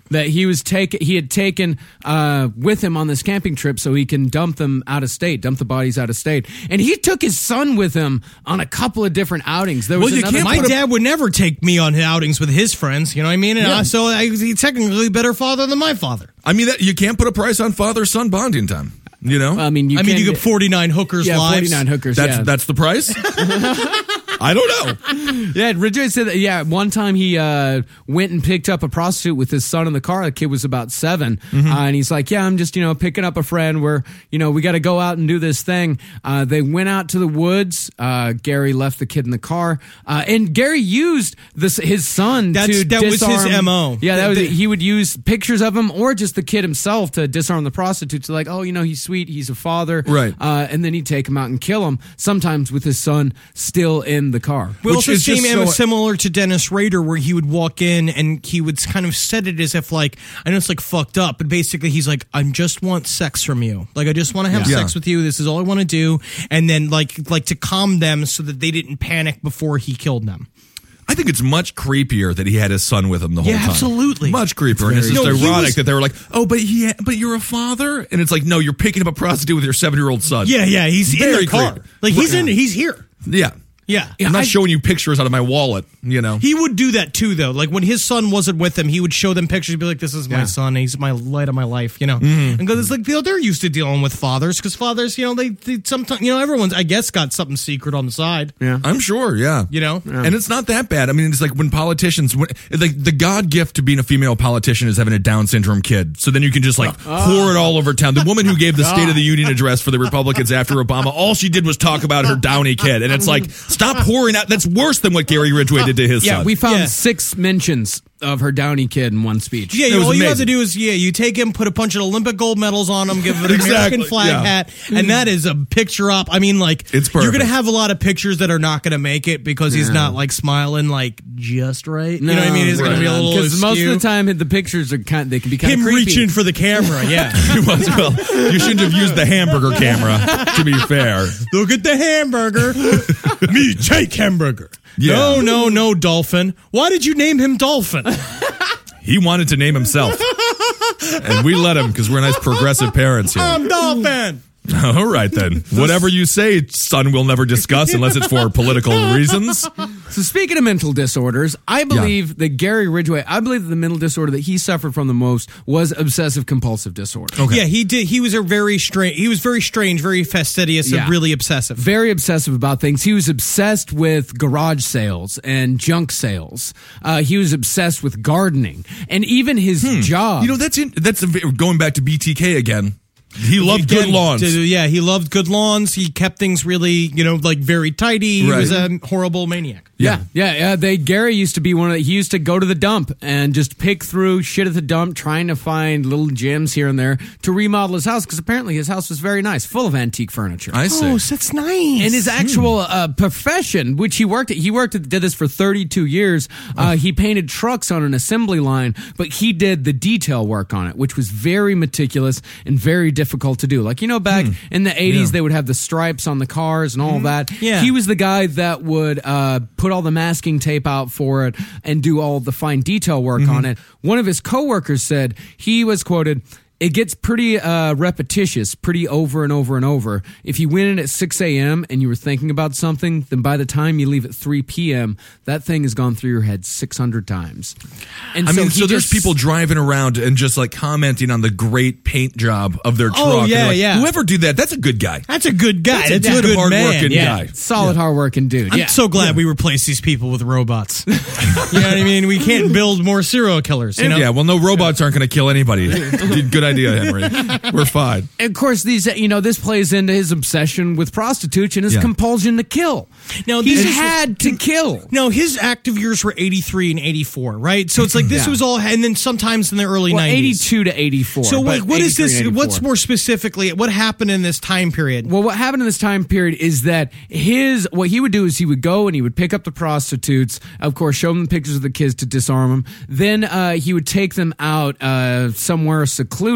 that he was take he had taken uh, with him on this camping trip so he can dump them out of state, dump the bodies out of state. And he took his son with him on a couple of different outings. There was Well, you another can't my dad would never take me on outings with his friends. You know what I mean? And Yeah. uh, so I, he's technically a better father than my father. I mean, that you can't put a price on father-son bonding time. You know, I mean, you I mean, can- you get forty-nine hookers yeah, lives. forty-nine hookers. that's yeah. that's the price. I don't know. Yeah, Ridgway said that, yeah, one time he uh, went and picked up a prostitute with his son in the car. The kid was about seven. Mm-hmm. Uh, and he's like, yeah, I'm just, you know, picking up a friend where, you know, we got to go out and do this thing. Uh, they went out to the woods. Uh, Gary left the kid in the car. Uh, and Gary used this his son That's- to that was his disarm- M O. Yeah, that was The- he would use pictures of him or just the kid himself to disarm the prostitutes. Like, oh, you know, he's sweet. He's a father. Right. Uh, and then he'd take him out and kill him, sometimes with his son still in the car. We Which also is see just him so- similar to Dennis Rader, where he would walk in and he would kind of set it as if like, I know it's like fucked up, but basically he's like, I just want sex from you. Like, I just want to have Yeah. sex with you. This is all I want to do. And then like, like to calm them so that they didn't panic before he killed them. I think it's much creepier that he had his son with him the whole Yeah, time. absolutely. Much creepier. And it's just No, he ironic was- that they were like, oh, but he, but you're a father? And it's like, no, you're picking up a prostitute with your seven-year-old son. Yeah, yeah. He's in Very the car. creepy. Like he's Right. in, he's here. Yeah. Yeah. I'm not I- showing you pictures out of my wallet, you know. He would do that too, though. Like when his son wasn't with him, he would show them pictures. He'd be like, "This is my Yeah. son. He's my light of my life," you know. Mm-hmm. And because it's like, you know, they're used to dealing with fathers because fathers, you know, they, they sometimes, you know, everyone's, I guess, got something secret on the side. Yeah. I'm sure, yeah. You know? And it's not that bad. I mean, it's like when politicians, when, like the God gift to being a female politician is having a Down syndrome kid. So then you can just like pour it all over town. The woman who gave the State of the Union address for the Republicans after Obama, all she did was talk about her Downy kid. And it's like, stop pouring out. That's worse than what Gary Ridgway did to his Yeah, son. we found Yeah. six mentions of her Downey kid in one speech. Yeah, It you, was all you have to amazing. do is, yeah, you take him, put a bunch of Olympic gold medals on him, give him an Exactly, American flag yeah. hat, and that is a picture op. I mean, like, It's you're going perfect. to have a lot of pictures that are not going to make it because he's not, like, smiling, like, just right. You know what I mean? It's going to be a little Because most of askew. the time the pictures are kind. They can be kind Him of creepy. reaching for the camera, yeah. well, you shouldn't have used the hamburger camera, to be fair. Look at the hamburger. Me take hamburger. Yeah. No, no, no, Dolphin. Why did you name him Dolphin? He wanted to name himself. And we let him because we're nice progressive parents here. I'm Dolphin. All right, then. Whatever you say, son, we'll never discuss unless it's for political reasons. So speaking of mental disorders, I believe that Gary Ridgway, I believe that the mental disorder that he suffered from the most was obsessive compulsive disorder. Yeah, he did. He was a very strange. He was very strange, very fastidious, Yeah. and really obsessive. Very obsessive about things. He was obsessed with garage sales and junk sales. Uh, he was obsessed with gardening, and even his job. You know, that's in, that's a, going back to B T K again. He loved Again, good lawns. to- yeah, he loved good lawns. He kept things really, you know, like very tidy. He Right. was a horrible maniac. Yeah, yeah, yeah. They Gary used to be one of the, he used to go to the dump and just pick through shit at the dump, trying to find little gems here and there to remodel his house because apparently his house was very nice, full of antique furniture. I see. Oh, so that's nice. And his actual uh, profession, which he worked at, he worked at, did this for thirty-two years. Uh, he painted trucks on an assembly line, but he did the detail work on it, which was very meticulous and very difficult to do. Like, you know, back in the eighties, they would have the stripes on the cars and all that. Yeah. He was the guy that would uh, put all the masking tape out for it and do all the fine detail work on it. One of his coworkers said he was quoted, "It gets pretty uh, repetitious, pretty over and over and over. If you went in at six a.m. and you were thinking about something, then by the time you leave at three p.m., that thing has gone through your head six hundred times." And I mean, he so there's just- people driving around and just like commenting on the great paint job of their truck. Oh, And yeah, they're like, yeah. Whoever did that, that's a good guy. That's a good guy. That's a That's, good, a good hard-working man. Yeah. guy. solid, hardworking dude. I'm yeah. so glad we replaced these people with robots. You know what I mean? We can't build more serial killers. You know? Yeah, well, no robots aren't going to kill anybody. Good idea, Henry. We're fine. And of course, these you know this plays into his obsession with prostitution, his Yeah. compulsion to kill. Now, He this is- had to kill. No, his active years were eighty-three and eighty-four, right? So it's like this Yeah. was all, and then sometimes in the early Well, nineties. eighty-two to eighty-four. So but wait, what is eighty-three this? and eighty-four. What's more specifically? What happened in this time period? Well, what happened in this time period is that his what he would do is he would go and he would pick up the prostitutes, of course, show them pictures of the kids to disarm them. Then uh, he would take them out uh, somewhere secluded.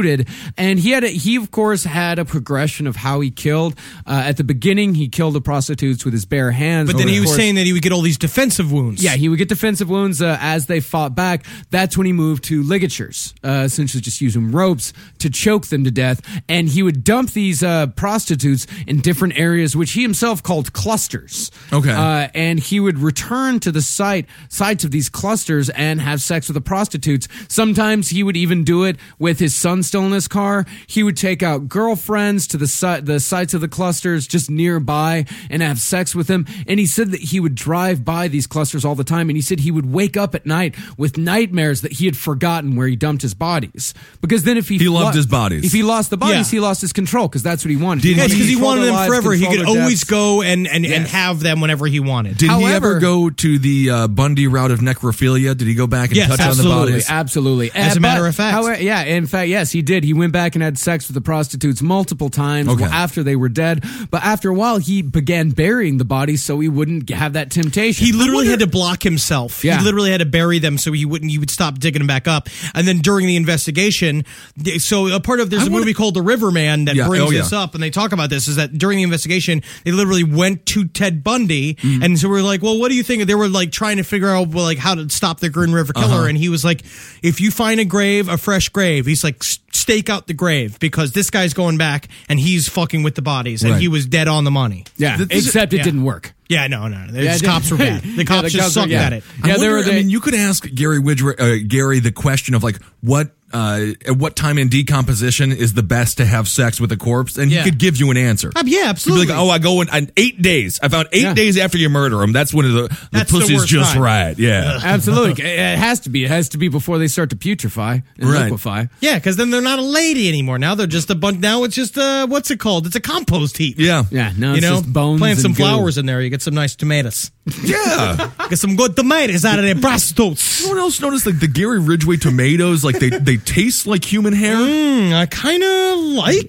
included. And he had a, he of course had a progression of how he killed. Uh, at the beginning, he killed the prostitutes with his bare hands. But then he Of was course- saying that he would get all these defensive wounds. yeah, he would get defensive wounds uh, as they fought back. That's when he moved to ligatures, uh, essentially just using ropes to choke them to death. And he would dump these uh, prostitutes in different areas, which he himself called clusters. Okay. Uh, and he would return to the site sites of these clusters and have sex with the prostitutes. Sometimes he would even do it with his son still in his car. He would take out girlfriends to the si- the sites of the clusters just nearby and have sex with them. And he said that he would drive by these clusters all the time. And he said he would wake up at night with nightmares that he had forgotten where he dumped his bodies. Because then if he He loved his bodies. if he lost the bodies, Yeah. he lost his control because that's what he wanted. Did Yeah, he- because he Control wanted their them lives, forever. He control could their always deaths. go and, and, and Yes. have them whenever he wanted. Did he However- ever go to the uh, Bundy route of necrophilia? Did he go back and Yes, touch on the Absolutely, bodies? absolutely. As Uh, a matter but, of fact. however, yeah, in fact, yes, he did. He went back and had sex with the prostitutes multiple times Okay. after they were dead. But after a while, he began burying the bodies so he wouldn't have that temptation. He literally had to block himself. Yeah. He literally had to bury them so he wouldn't. He would stop digging them back up. And then during the investigation, th- so a part of there's I a wonder- movie called The Riverman that Yeah, brings oh, yeah. this up, and they talk about this. Is that during the investigation, they literally went to Ted Bundy, Mm-hmm. and so we're like, well, what do you think? They were like trying to figure out well, like how to stop the Green River Killer, Uh-huh. and he was like, if you find a grave, a fresh grave, he's like, "S- stake out the grave because this guy's going back and he's fucking with the bodies, and Right. he was dead on the money. yeah, Th- this is- except it yeah. didn't work. Yeah, no, no, the Yeah, cops were bad. yeah, The cops the just cops were- sucked yeah. at it. I, Yeah, wonder, they were- I they- mean, you could ask Gary Widra, uh, Gary the question of like what uh, at what time in decomposition is the best to have sex with a corpse, and Yeah. he could give you an answer. Uh, yeah, He'd absolutely. be like, oh, I go in, in eight days. I found eight Yeah. days after you murder him. That's when the, the That's the pussy's worst just time. right. Yeah. Absolutely, it has to be. It has to be before they start to putrefy and Right. liquefy. Yeah, because then they're not a lady anymore. Now they're just a bunch. Now it's just uh, what's it called? It's a compost heap. Yeah. Yeah, no, you it's know, just bones. plant some and goo. flowers in there. You get some nice tomatoes. Yeah. Get some good tomatoes out of their prostitutes. Anyone else notice like the Gary Ridgway tomatoes? Like they, they taste like human hair. Mm, I kind of like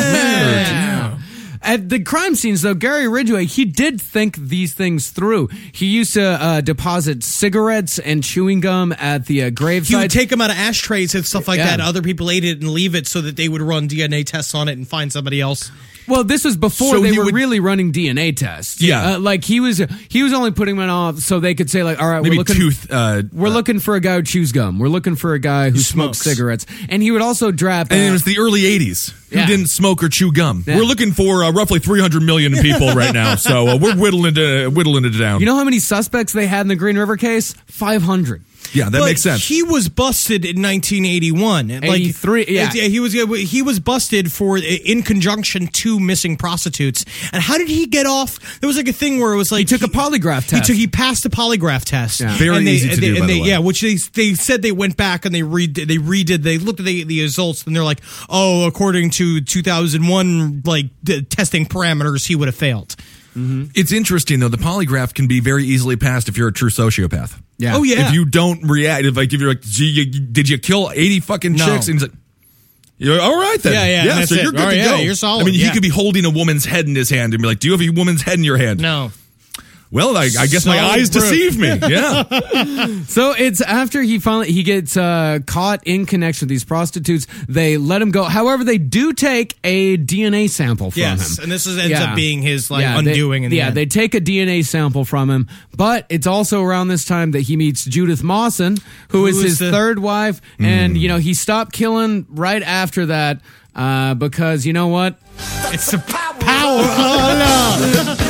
it. At the crime scenes, though, Gary Ridgway, he did think these things through. He used to uh, deposit cigarettes and chewing gum at the uh, He gravesite. would take them out of ashtrays and stuff like Yeah. that. Other people ate it and leave it so that they would run D N A tests on it and find somebody else. Well, this was before So they he were would- really running D N A tests. Yeah. Uh, like he was, he was only putting them off so they could say, like, all right, Maybe we're looking, tooth. Uh, we're looking for a guy who chews gum. We're looking for a guy who smokes. smokes. cigarettes. And he would also drop. Uh, and it was the early eighties. Who Yeah. didn't smoke or chew gum? Yeah. We're looking for uh, roughly three hundred million people right now, so uh, we're whittling it, uh, whittling it down. you know how many suspects they had in the Green River case? Five hundred. yeah, that But makes sense. He was busted in nineteen eighty-one. eighty-three, yeah. he was he was busted for in conjunction to missing prostitutes. And how did he get off? There was like a thing where it was like He took a polygraph He test. took he passed a polygraph test. Yeah. Very and they, easy to and they, do, and by they, the way. Yeah, which they they said they went back and they redid they redid they looked at the, the results and they're like, oh, according to two thousand one like the testing parameters, he would have failed. It's interesting though. The polygraph can be very easily passed if you're a true sociopath. Yeah. Oh yeah. If you don't react, if like if you're like, gee, you, did you kill eighty fucking No. chicks? And he's like, you're all right then. Yeah, yeah, yeah. that's So it. you're good Oh, to yeah, go. you're solid, I mean, he yeah. could be holding a woman's head in his hand and be like, "Do you have a woman's head in your hand?" no. Well, I, I guess my Solid eyes proof. deceive me. Yeah. So it's after he finally he gets uh, caught in connection with these prostitutes. They let him go. However, they do take a D N A sample from Yes, him. and this is ends Yeah. up being his like Yeah, undoing. They, in the yeah, end. they take a D N A sample from him, but it's also around this time that he meets Judith Mawson, who is Who is his the- third wife, and you know he stopped killing right after that uh, because you know what? It's the power of love.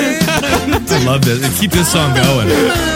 I love this. Keep this song going.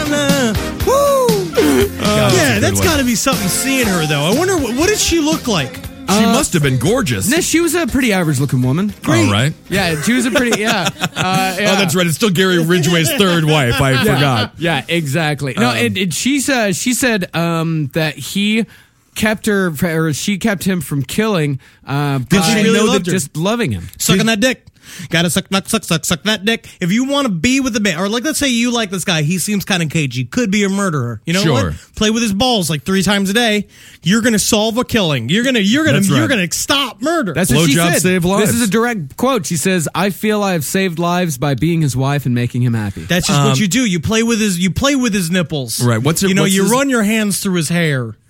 Yeah, that's one. got to be something seeing her though. I wonder what, what did she look like? She must have been gorgeous. No, she was a pretty average looking woman. All right. Yeah, she was a pretty yeah. Uh, yeah. Oh, that's right. It's still Gary Ridgway's third wife. I forgot. Yeah, exactly. No, Um, and, and she said she said um, that he kept her, or she kept him from killing. Uh, Did she by really love her? just loving him? Sucking that dick. Gotta suck, suck, suck, suck, suck that dick. If you want to be with the man, or like, let's say you like this guy, he seems kind of cagey, could be a murderer. You know Sure. what? Play with his balls like three times a day. You're gonna solve a killing. You're gonna, you're gonna, That's you're right. gonna stop murder. That's what she Blowjob said. save lives. This is a direct quote. She says, "I feel I have saved lives by being his wife and making him happy." That's just what you do. You play with his, you play with his nipples. Right. What's it- you know, what's you his- run your hands through his hair.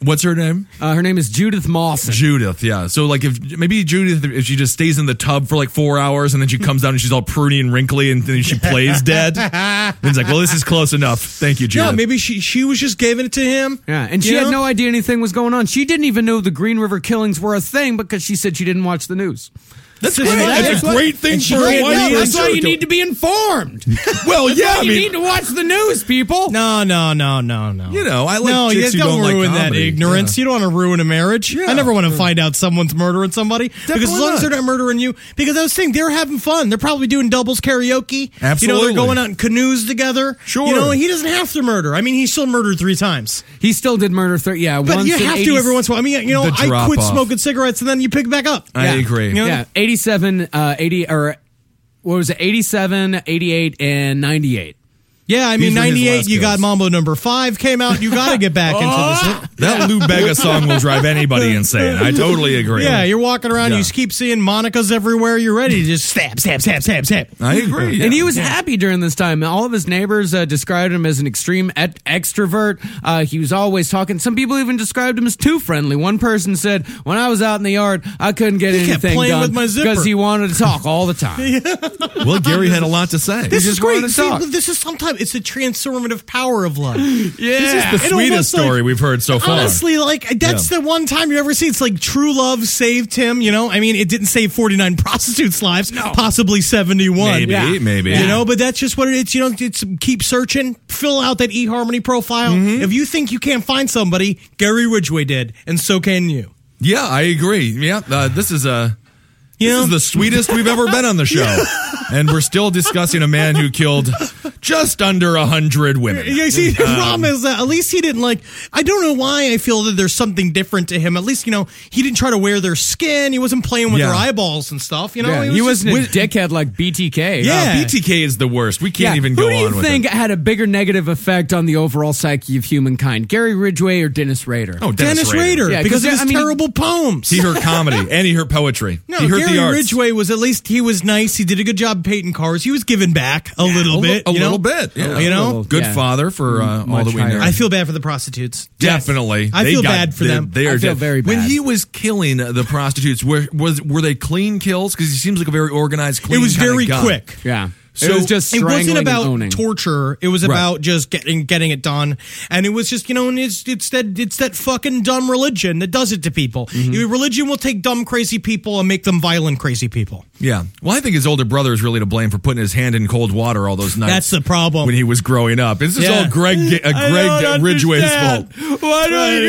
What's her name? Uh, her name is Judith Mawson. Judith, yeah. So like if maybe Judith, if she just stays in the tub for like four hours and then she comes down and she's all pruny and wrinkly and then she plays dead. And it's like, well, this is close enough. Thank you, Judith. Yeah, maybe she she was just giving it to him. Yeah, and she You had know? no idea anything was going on. She didn't even know the Green River killings were a thing because she said she didn't watch the news. That's This great. is why- That's a why- great thing and she for a can't white know. person. That's why you need to be informed. Well, yeah, I you mean, need to watch the news, people. No, no, no, no, no. you know, I like no, you chicks who don't, don't like ruin that comedy. ignorance. Yeah. You don't want to ruin a marriage. Yeah. I never want to find out someone's murdering somebody. because as Definitely long as not. they're not murdering you, because I was saying they're having fun. They're probably doing doubles karaoke. You know, Absolutely. they're going out in canoes together. Sure. You know, he doesn't have to murder. I mean, he still murdered three times. He still did murder. Thir- yeah, But once you in have eighty to every once in a while. I mean, you know, The I quit drop-off. smoking cigarettes and then you pick back up. I Yeah. agree. You know? Yeah, eighty-seven, uh, eighty, or what was it? eighty-seven, eighty-eight, and ninety-eight. Yeah, I These mean, were his ninety-eight, last you got kills. Mambo number five came out. You got to get back into this. That Lou Bega song will drive anybody insane. I totally agree. Yeah, you're walking around, Yeah. you keep seeing Monica's everywhere. You're ready to just stab, stab, stab, stab, stab. I agree. Yeah. And he was happy during this time. All of his neighbors uh, described him as an extreme et- extrovert. Uh, he was always talking. Some people even described him as too friendly. One person said, when I was out in the yard, I couldn't get He kept anything playing done with my zipper. because he wanted to talk all the time. Well, Gary had a lot to say. This is just wanted great. to See, talk. this is sometimes it's a transformative power of love. Yeah. This is the It sweetest almost, like- story we've heard so far. Honestly, like that's Yeah. the one time you ever see it's like true love saved him. You know, I mean, it didn't save forty-nine prostitutes' lives, possibly seventy-one. Maybe, Yeah. maybe. You know, but that's just what it is. You know, it's keep searching, fill out that eHarmony profile. Mm-hmm. If you think you can't find somebody, Gary Ridgway did, and so can you. Yeah, I agree. Yeah, uh, this is a. You This know? is the sweetest we've ever been on the show. And we're still discussing a man who killed just under a hundred women. Yeah, see, the Um, problem is that at least he didn't like. I don't know why I feel that there's something different to him. At least you know he didn't try to wear their skin. He wasn't playing with Yeah. their eyeballs and stuff. You know, Yeah, was he just- wasn't a dickhead like B T K. Yeah. B T K is the worst. We can't Yeah. even Who go do you on with think it. had a bigger negative effect on the overall psyche of humankind, Gary Ridgway or Dennis Rader? Oh, Dennis, Dennis Rader. Rader, Yeah, because 'cause of his I mean, terrible poems. He heard comedy and he heard poetry. No, he heard Gary the arts. Ridgway was at least he was nice. He did a good job painting cars. He was giving back a little a li- bit. a you know? little bit. Yeah. You know? A little. Good Yeah. father for uh, all Much that we higher. know. I feel bad for the prostitutes. Definitely, I They feel got- bad for they- them. They are I feel dead. very When bad. he was killing the prostitutes, were was were they clean kills? Because he seems like a very organized, clean. It was kinda very guy. quick. Yeah. So it was just It strangling wasn't and about owning. torture. It was Right. about just getting getting it done. And it was just you know, and it's it's that it's that fucking dumb religion that does it to people. Mm-hmm. You- Religion will take dumb, crazy people and make them violent, crazy people. Yeah. Well, I think his older brother is really to blame for putting his hand in cold water all those nights. That's the problem. when he was growing up. This is Yeah. all Greg uh, I Greg don't Ridgway's understand. fault. Why don't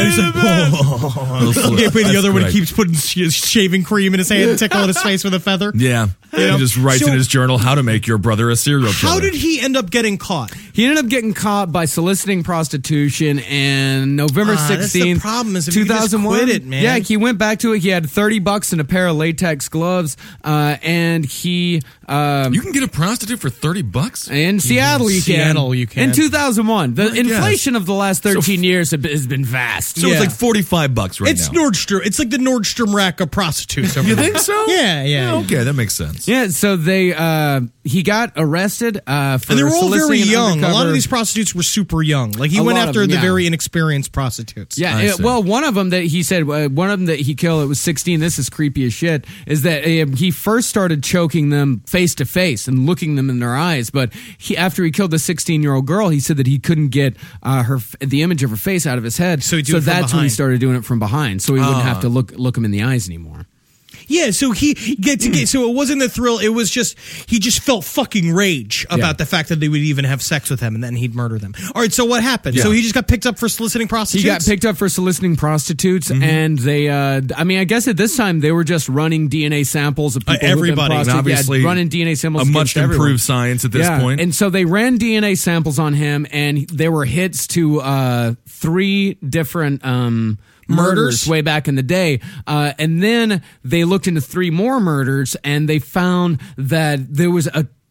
you? Okay, the other one Greg. keeps putting sh- shaving cream in his hand and tickling his face with a feather. Yeah. know? He just writes So- in his journal how to make your brother a serial killer. How did he end up getting caught? He ended up getting caught by soliciting prostitution and November Ah, that's the sixteenth, problem is if you two just thousand one. quit it, man. Yeah, he went back to it. He had thirty bucks and a pair of latex gloves, uh, and he um, You can get a prostitute for thirty bucks? in Seattle you Seattle, can. you can. In two thousand one, the I inflation guess. of the last thirteen years have been- has been vast. So Yeah. it's like forty-five bucks right It's now. Nordstrom. It's like the Nordstrom rack of prostitutes. Over You there. think so? Yeah, yeah. Okay, that makes sense. Yeah, so they uh, he got arrested uh, for And they were all very soliciting an young. A lot undercover- of these prostitutes were super young. Like he A went lot of after them, the yeah. very inexperienced prostitutes. Yeah, I it- see. well, one of them that he said, uh, one of them that he killed, it was sixteen. This is creepy as shit. Is that uh, he first started choking them face to face and looking them in their eyes, but he after he killed the sixteen year old girl, he said that he couldn't get uh, her f- the image of her face out of his head. So he'd do it from that's when he behind. started doing it from behind, so he wouldn't Ah. have to look look him in the eyes anymore. Yeah, so he get to get so it wasn't the thrill. It was just he just felt fucking rage about Yeah. the fact that they would even have sex with him, and then he'd murder them. All right, so what happened? Yeah. So he just got picked up for soliciting He prostitutes. got picked up for soliciting prostitutes, Mm-hmm. and they, uh, I mean, I guess at this time they were just running D N A samples of people. who've been everybody. prostitutes. And obviously, yeah, running D N A samples a against much improved everyone. science at this yeah. point. And so they ran D N A samples on him, and there were hits to uh, three different um, murders. Murders? way back in the day. Uh, and then they looked into three more murders, and they found that there was a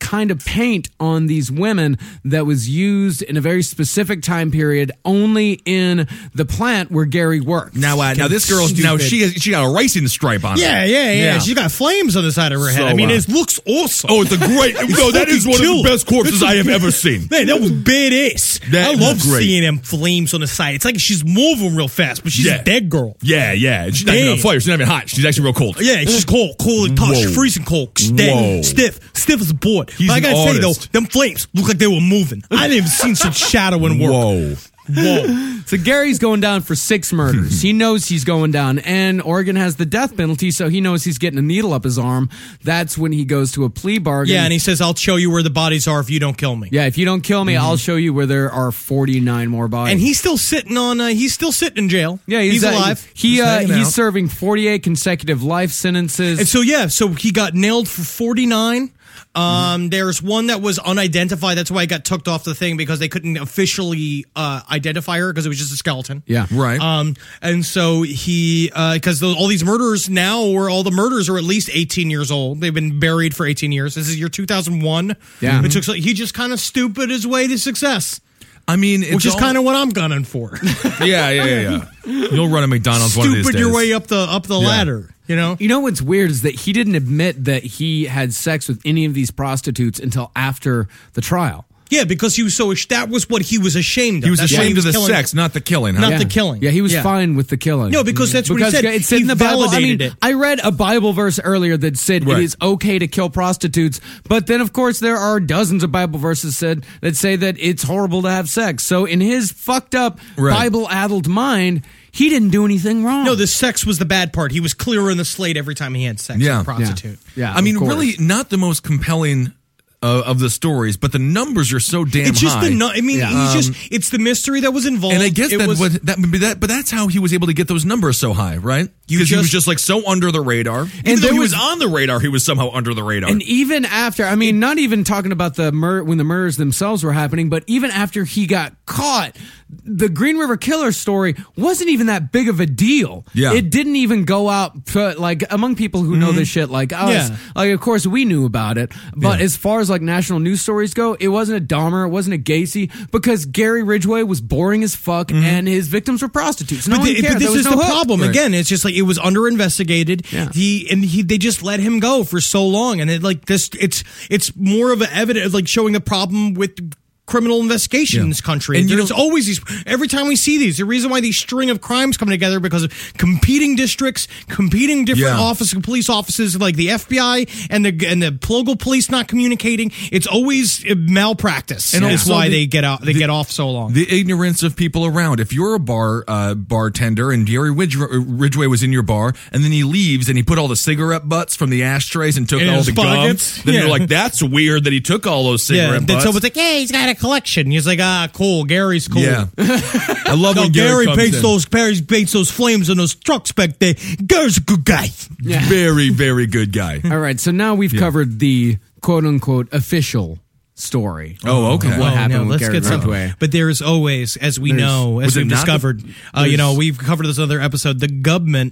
kind of paint on these women that was used in a very specific time period only in the plant where Gary worked. Now, uh, now this girl's now she has, she got a racing stripe on her. Yeah, yeah, yeah, Yeah. She's got flames on the side of her head. So, I mean, uh, it looks awesome. Oh, it's a great. no, that is one of the best corpses I have ever seen. Man, that was badass. That I was love great. seeing them flames on the side. It's like she's moving real fast, but she's Yeah. a dead girl. Yeah, yeah. She's not even on Damn. fire. She's not even hot. She's actually real cold. Yeah, she's cold, cold and tough. Whoa. She's freezing cold, Whoa. dead, stiff, stiff as a board. He's but I an gotta say though, artist. them flames look like they were moving. I didn't even seen such shadow and work. Whoa. Whoa. So Gary's going down for six murders. He knows he's going down, and Oregon has the death penalty, so he knows he's getting a needle up his arm. That's when he goes to a plea bargain. Yeah, and he says, "I'll show you where the bodies are if you don't kill me." Yeah, if you don't kill me, I'll show you where there are forty-nine more bodies. And he's still sitting on. Uh, he's still sitting in jail. yeah, he's, he's uh, alive. He He's uh, hanging he's out. serving forty-eight consecutive life sentences. And so yeah, so he got nailed for forty-nine. Um, there's one that was unidentified. That's why I got took off the thing because they couldn't officially uh, identify her because it was just a skeleton. yeah, Right. Um, and so he, because uh, all these murders now, or all the murders are at least eighteen years old. They've been buried for eighteen years. This is year two thousand one. Yeah. It took, so he just kind of stupid his way to success, I mean, it's which is all- kind of what I'm gunning for. Yeah, yeah, yeah, yeah. You'll run a McDonald's one of these Stupid days. your way up the up the Yeah. ladder. You know. You know what's weird is that he didn't admit that he had sex with any of these prostitutes until after the trial. Yeah, because he was so that was what he was ashamed of. He was That's why ashamed of the killing- sex, not the killing. Huh? Not Yeah. the killing. Yeah, he was Yeah. fine with the killing. No, because that's what he because said. It said He in the Bible. I mean, validated it. I read a Bible verse earlier that said Right. it is okay to kill prostitutes, but then of course there are dozens of Bible verses said that say that it's horrible to have sex. So in his fucked up Right. Bible-addled mind, he didn't do anything wrong. No, the sex was the bad part. He was clearing the slate every time he had sex Yeah. with a prostitute. Yeah, I mean, of course. really, not the most compelling uh, of the stories, but the numbers are so damn It's just high. the. nu- I mean, Yeah. he's just. It's the mystery that was involved. and I guess It that, was, was, that, but that, but that's how he was able to get those numbers so high, right? You Because he was just- just like so under the radar. And And though there he was, was- on the radar, he was somehow under the radar. And even after, I mean, not even talking about the mur- when the murders themselves were happening, but even after he got caught, the Green River Killer story wasn't even that big of a deal. Yeah. It didn't even go out to, like among people who know this shit like us. Yeah. Like, of course, we knew about it, but Yeah. as far as like national news stories go, it wasn't a Dahmer, it wasn't a Gacy, because Gary Ridgway was boring as fuck, and his victims were prostitutes. No But, one the- cared. but There this was is no the hook. problem. Right. Again, it's just like it was under investigated. Yeah. He and he they just let him go for so long, and it like this. It's it's more of an evidence like showing the problem with criminal investigation in Yeah. this country. And And you there's don't- always these. Every time we see these, the reason why these string of crimes come together because of competing districts, competing different Yeah. offices, police offices like the F B I and the and the local police not communicating. It's always uh, malpractice, And and that's also why the- they get out. They the- get off so long. the ignorance of people around. If you're a bar uh, bartender and Gary Ridge- Ridgway was in your bar, and then he leaves and he put all the cigarette butts from the ashtrays and took In all his the gum, pockets? then Yeah. you're like, that's weird that he took all those Yeah, cigarette then butts. someone's like, "Hey, he's got a collection." He's like, "Ah, cool. Gary's cool." Yeah, I love No, when Gary, Gary, comes paints in. those. Gary paints those flames on those trucks back there. Gary's a good guy. Very, very good guy. All right, so now we've covered the quote unquote official story. Oh, okay. Of what Oh, happened no, with let's Gary get some. Ridgway. But there's always, as we There's- know, as was it we've not discovered, the- uh, you know, there's- we've covered this other episode. The government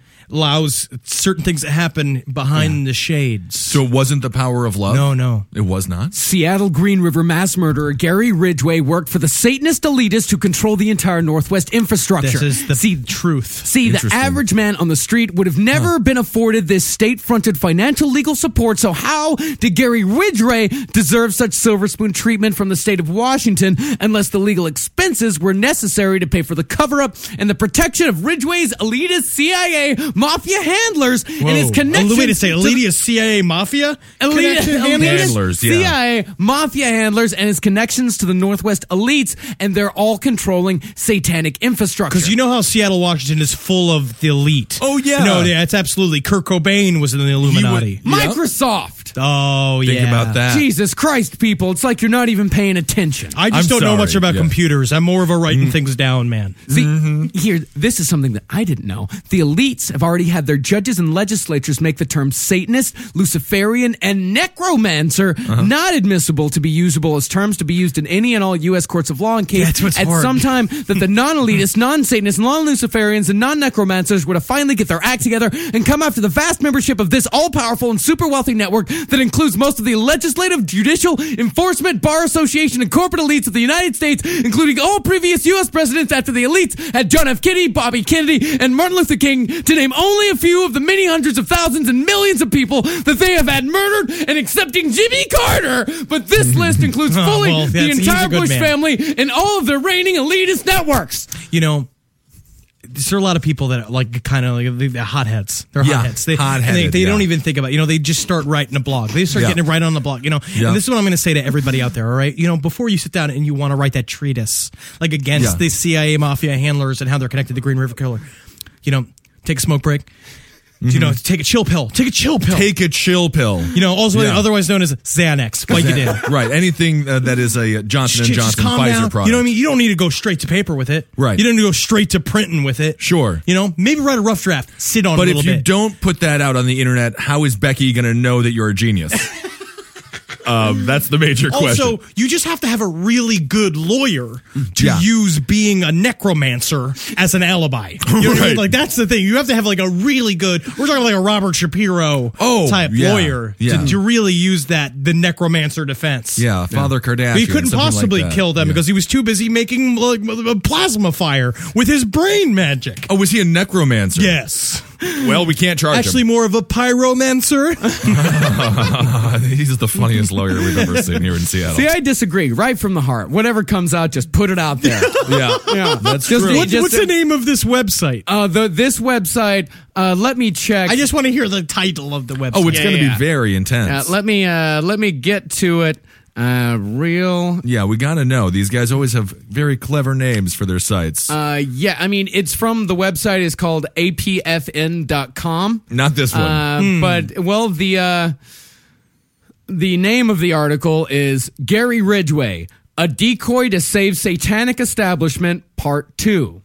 allows certain things to happen behind the shades. So it wasn't the power of love? No, no. It was not? Seattle Green River mass murderer Gary Ridgway worked for the Satanist elitists who control the entire Northwest infrastructure. This is the See, truth. See, the Interesting. average man on the street would have never been afforded this state-fronted financial legal support, so how did Gary Ridgway deserve such silver spoon treatment from the state of Washington unless the legal expenses were necessary to pay for the cover-up and the protection of Ridgway's elitist C I A mafia handlers and his connection Oh, wait a second. to the- Elitist C I A mafia Elite, connection elitist handlers? Handlers, yeah. C I A mafia handlers and his connections to the Northwest elites, and they're all controlling satanic infrastructure. Because you know how Seattle, Washington is full of the elite. Oh, yeah. No, yeah, it's absolutely. Kurt Cobain was in the Illuminati. Yeah. Microsoft. Oh, Think yeah. about that. Jesus Christ, people! It's like you're not even paying attention. I just I'm don't know much sorry, about yeah. computers. I'm more of a writing things down man. See, here, this is something that I didn't know. The elites have have already had their judges and legislatures make the terms Satanist, Luciferian, and necromancer uh-huh. not admissible to be usable as terms to be used in any and all U S courts of law in case That's what's at hard. some time that the non-elitist, non-Satanists, non-Luciferians, and non-necromancers would have finally get their act together and come after the vast membership of this all-powerful and super wealthy network that includes most of the legislative, judicial, enforcement, bar association, and corporate elites of the United States, including all previous U S presidents after the elites had John F. Kennedy, Bobby Kennedy, and Martin Luther King, to name only a few of the many hundreds of thousands and millions of people that they have had murdered, and excepting Jimmy Carter. But this list includes Oh, fully well, the that's- he's a entire good Bush man. family and all of their reigning elitist networks. You know, there are a lot of people that are like kind of like they're hotheads. They're Yeah, hotheads. They, hot-headed, and they, they yeah. don't even think about, you know, they just start writing a blog. They start Yeah. getting it right on the blog, you know. Yeah. And this is what I'm going to say to everybody out there, all right? You know, before you sit down and you want to write that treatise, like against Yeah. the C I A mafia handlers and how they're connected to the Green River Killer, you know, take a smoke break. You know, take a chill pill. Take a chill pill. Take a chill pill. you know, also Yeah. otherwise known as Xanax. Like you did. Right. Anything uh, that is a Johnson and Just Johnson calm Pfizer down. product. You know what I mean? You don't need to go straight to paper with it. Right. You don't need to go straight to printing with it. Sure. You know, maybe write a rough draft. Sit on But it a little if you bit. don't put that out on the internet, how is Becky going to know that you're a genius? um, that's the major question. Also, you just have to have a really good lawyer to Yeah. use being a necromancer as an alibi. You know what I mean? Right. Like that's the thing. You have to have like a really good. We're talking like a Robert Shapiro Oh, type yeah, lawyer yeah. To, to really use that the necromancer defense. yeah, Father Kardashian. But he couldn't something like possibly that. kill them Yeah. because he was too busy making like a plasma fire with his brain magic. Oh, was he a necromancer? Yes. Well, we can't charge Actually, him. more of a pyromancer. He's the funniest lawyer we've ever seen here in Seattle. See, I disagree. Right from the heart. Whatever comes out, just put it out there. yeah, Yeah, that's Just- true. What- just- what's the name of this website? Uh, the this website. Uh, let me check. I just want to hear the title of the website. Oh, it's Yeah, going to yeah. be very intense. Uh, let me uh, let me get to it. Uh, real. yeah, we got to know. These guys always have very clever names for their sites. Uh, yeah, I mean, it's from the website is called A P F N dot com. Not this one. Uh, But, well, the, uh, the name of the article is Gary Ridgway, A Decoy to Save Satanic Establishment, Part two.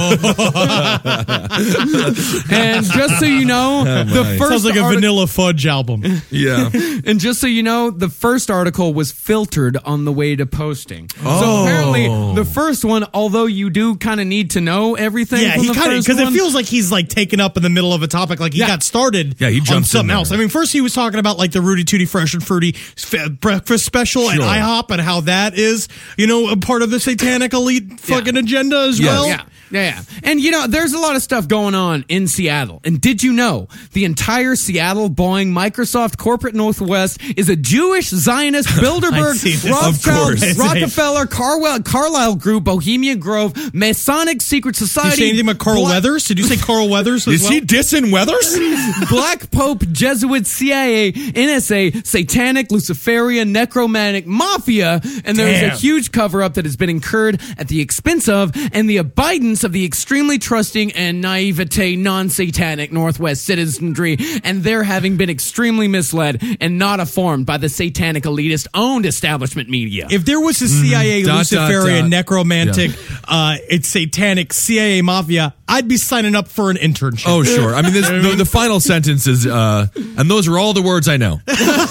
And just so you know, the my. first Sounds like a arti- Vanilla Fudge album. yeah. And just so you know, the first article was filtered on the way to posting. So Oh. apparently, the first one, although you do kind of need to know everything Yeah, from he the kind of first because it one, feels like he's like taken up in the middle of a topic, like he Yeah. got started. Yeah, he on jumps in something there. else. I mean, first he was talking about like the Rudy Tooty Fresh and Fruity f- breakfast special at Sure. IHOP and how that is, you know, a part of the satanic elite fucking agenda as Yes. well. Yeah, yeah, yeah. And you know, there's a lot of stuff going on in Seattle. And did you know the entire Seattle, Boeing, Microsoft, corporate Northwest is a Jewish Zionist Bilderberg, see this. Rothschild, Of course. Rockefeller, Carwell, Carlisle Group, Bohemian Grove, Masonic Secret Did you Society. say anything about Carl Black- Weathers? Did you say Carl Weathers as Is well? he dissing Weathers? Black Pope, Jesuit, C I A, N S A, Satanic, Luciferian, Necromantic, Mafia, and there is a Damn. huge cover-up that has been incurred at the expense of and the abidance of the extremely trusting and naivete non-satanic Northwest citizenry, and they're having been extremely misled and not informed by the satanic elitist-owned establishment media. If there was a C I A, Mm-hmm. Dot, dot, Luciferian, dot. necromantic, uh, it's satanic C I A mafia, I'd be signing up for an internship. Oh, sure. I mean, this, the, the final sentence is, uh, and those are all the words I know.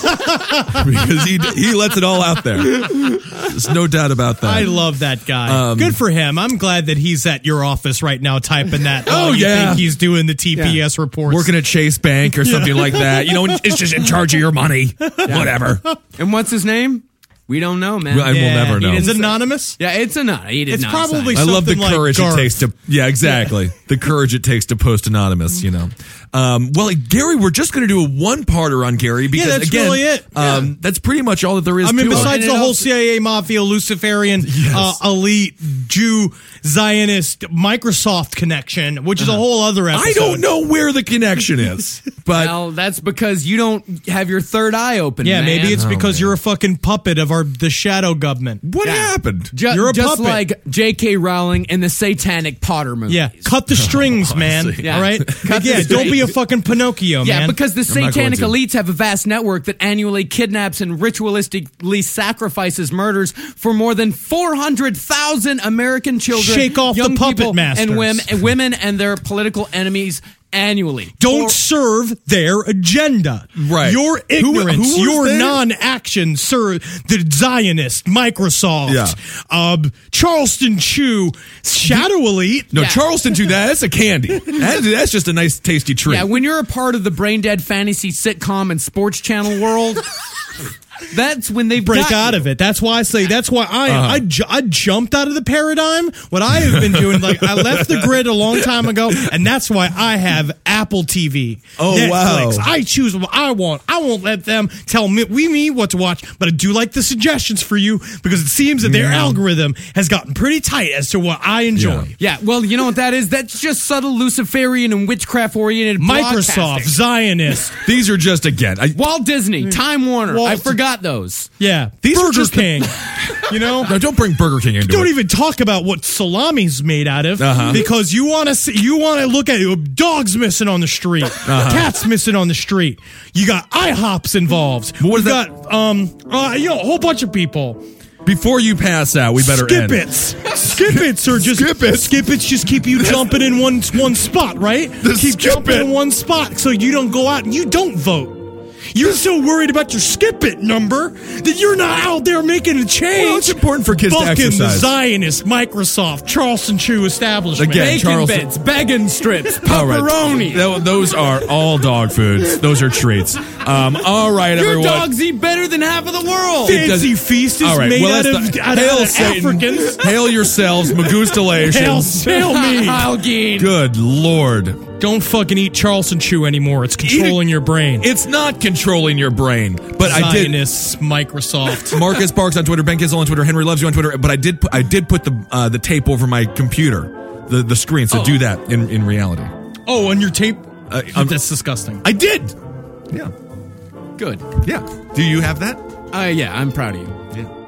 Because he he lets it all out there. There's no doubt about that. I love that guy. Um, Good for him. I'm glad that he's at your office right now typing that. Oh, you yeah. think he's doing the T P S reports. Working at Chase Bank or something like that. You know, it's just in charge of your money. Whatever. And what's his name? We don't know, man. I will never know. It's anonymous. Yeah, it's a not. He did It's not probably sign. I love the something like courage it Garth. takes to, yeah, exactly. The courage it takes to post anonymous, you know. Um, well, Gary, we're just going to do a one-parter on Gary because, that's again, really it. Um, Yeah. that's pretty much all that there is I mean, to it. besides And the it whole also- C I A mafia, Luciferian, Yes. uh, elite, Jew, Zionist, Microsoft connection, which is a whole other episode. I don't know where the connection is, but Well, that's because you don't have your third eye open. Yeah, man. maybe it's Oh, because man. you're a fucking puppet of our the shadow government. what Yeah. happened? Ju- You're a just puppet. like J K. Rowling in the Satanic Potter movies. Yeah, cut the strings, man. see. Yeah. All right, Cut the yeah. Don't be a strings. fucking Pinocchio, Yeah, man. because the I'm not going satanic to. elites have a vast network that annually kidnaps and ritualistically sacrifices murders for more than four hundred thousand American children, Shake off the young puppet people, masters. and women, and women and their political enemies annually. Don't serve their agenda. Right. Your Who- ignorance, who was your there? non-action serve the Zionist, Microsoft, Yeah. um, Charleston Chew, Shadow Elite. No, Yeah. Charleston too. That, that's a candy. That, that's just a nice, tasty treat. Yeah, when you're a part of the brain dead fantasy sitcom and sports channel world, that's when they Break out of it. That's why I say. That's why I Uh-huh. I, ju- I jumped out of the paradigm. What I have been doing, like I left the grid a long time ago, and that's why I have Apple T V. Oh, Netflix. wow. I choose what I want. I won't let them tell me we me what to watch, but I do like the suggestions for you because it seems that their algorithm has gotten pretty tight as to what I enjoy. Yeah, well, you know what that is? That's just subtle Luciferian and witchcraft oriented Microsoft, Zionist, These are just, again, I, Walt Disney, Time Warner. Walt- I forgot those. yeah, These are Burger just the- King. You know, no, don't bring Burger King into don't it. even talk about what salami's made out of Uh-huh. because you want to see, you want to look at it. Dogs missing on the street, Uh-huh. cats missing on the street. You got IHOPs involved. What is you that? got um, uh, you know, a whole bunch of people. Before you pass out, we better Skip end. its, skip its, or just Skip it. Skip its just keep you jumping in one one spot, right? The keep skip jumping it. in one spot so you don't go out and you don't vote. You're so worried about your skip it number that you're not out there making a change. Well, it's important for kids to Fucking the exercise. Zionist, Microsoft, Charleston Chew establishment. Again, Bacon Charleston- bits, bacon strips, All right. pepperoni. Tho- Those are all dog foods. Those are treats. Um, all right, Your everyone. dogs eat better than half of the world. It does- Fancy feast is All right, made well, out, that's of, the- out hail of Satan. Africans. Hail yourselves, Hail, Magustalations. hail me. Algene. Good Lord. Don't fucking eat Charleston Chew anymore. It's controlling your brain. It's not controlling your brain, but I did. Zionists, Microsoft. Marcus Parks on Twitter, Ben Kissel on Twitter, Henry Loves You on Twitter. But I did, put, I did put the uh, the tape over my computer, the the screen. So do that in in reality. Oh, on your tape? Uh, um, That's disgusting. I did. Yeah, Good. yeah. Do you have that? Uh, yeah, I'm proud of you. Yeah.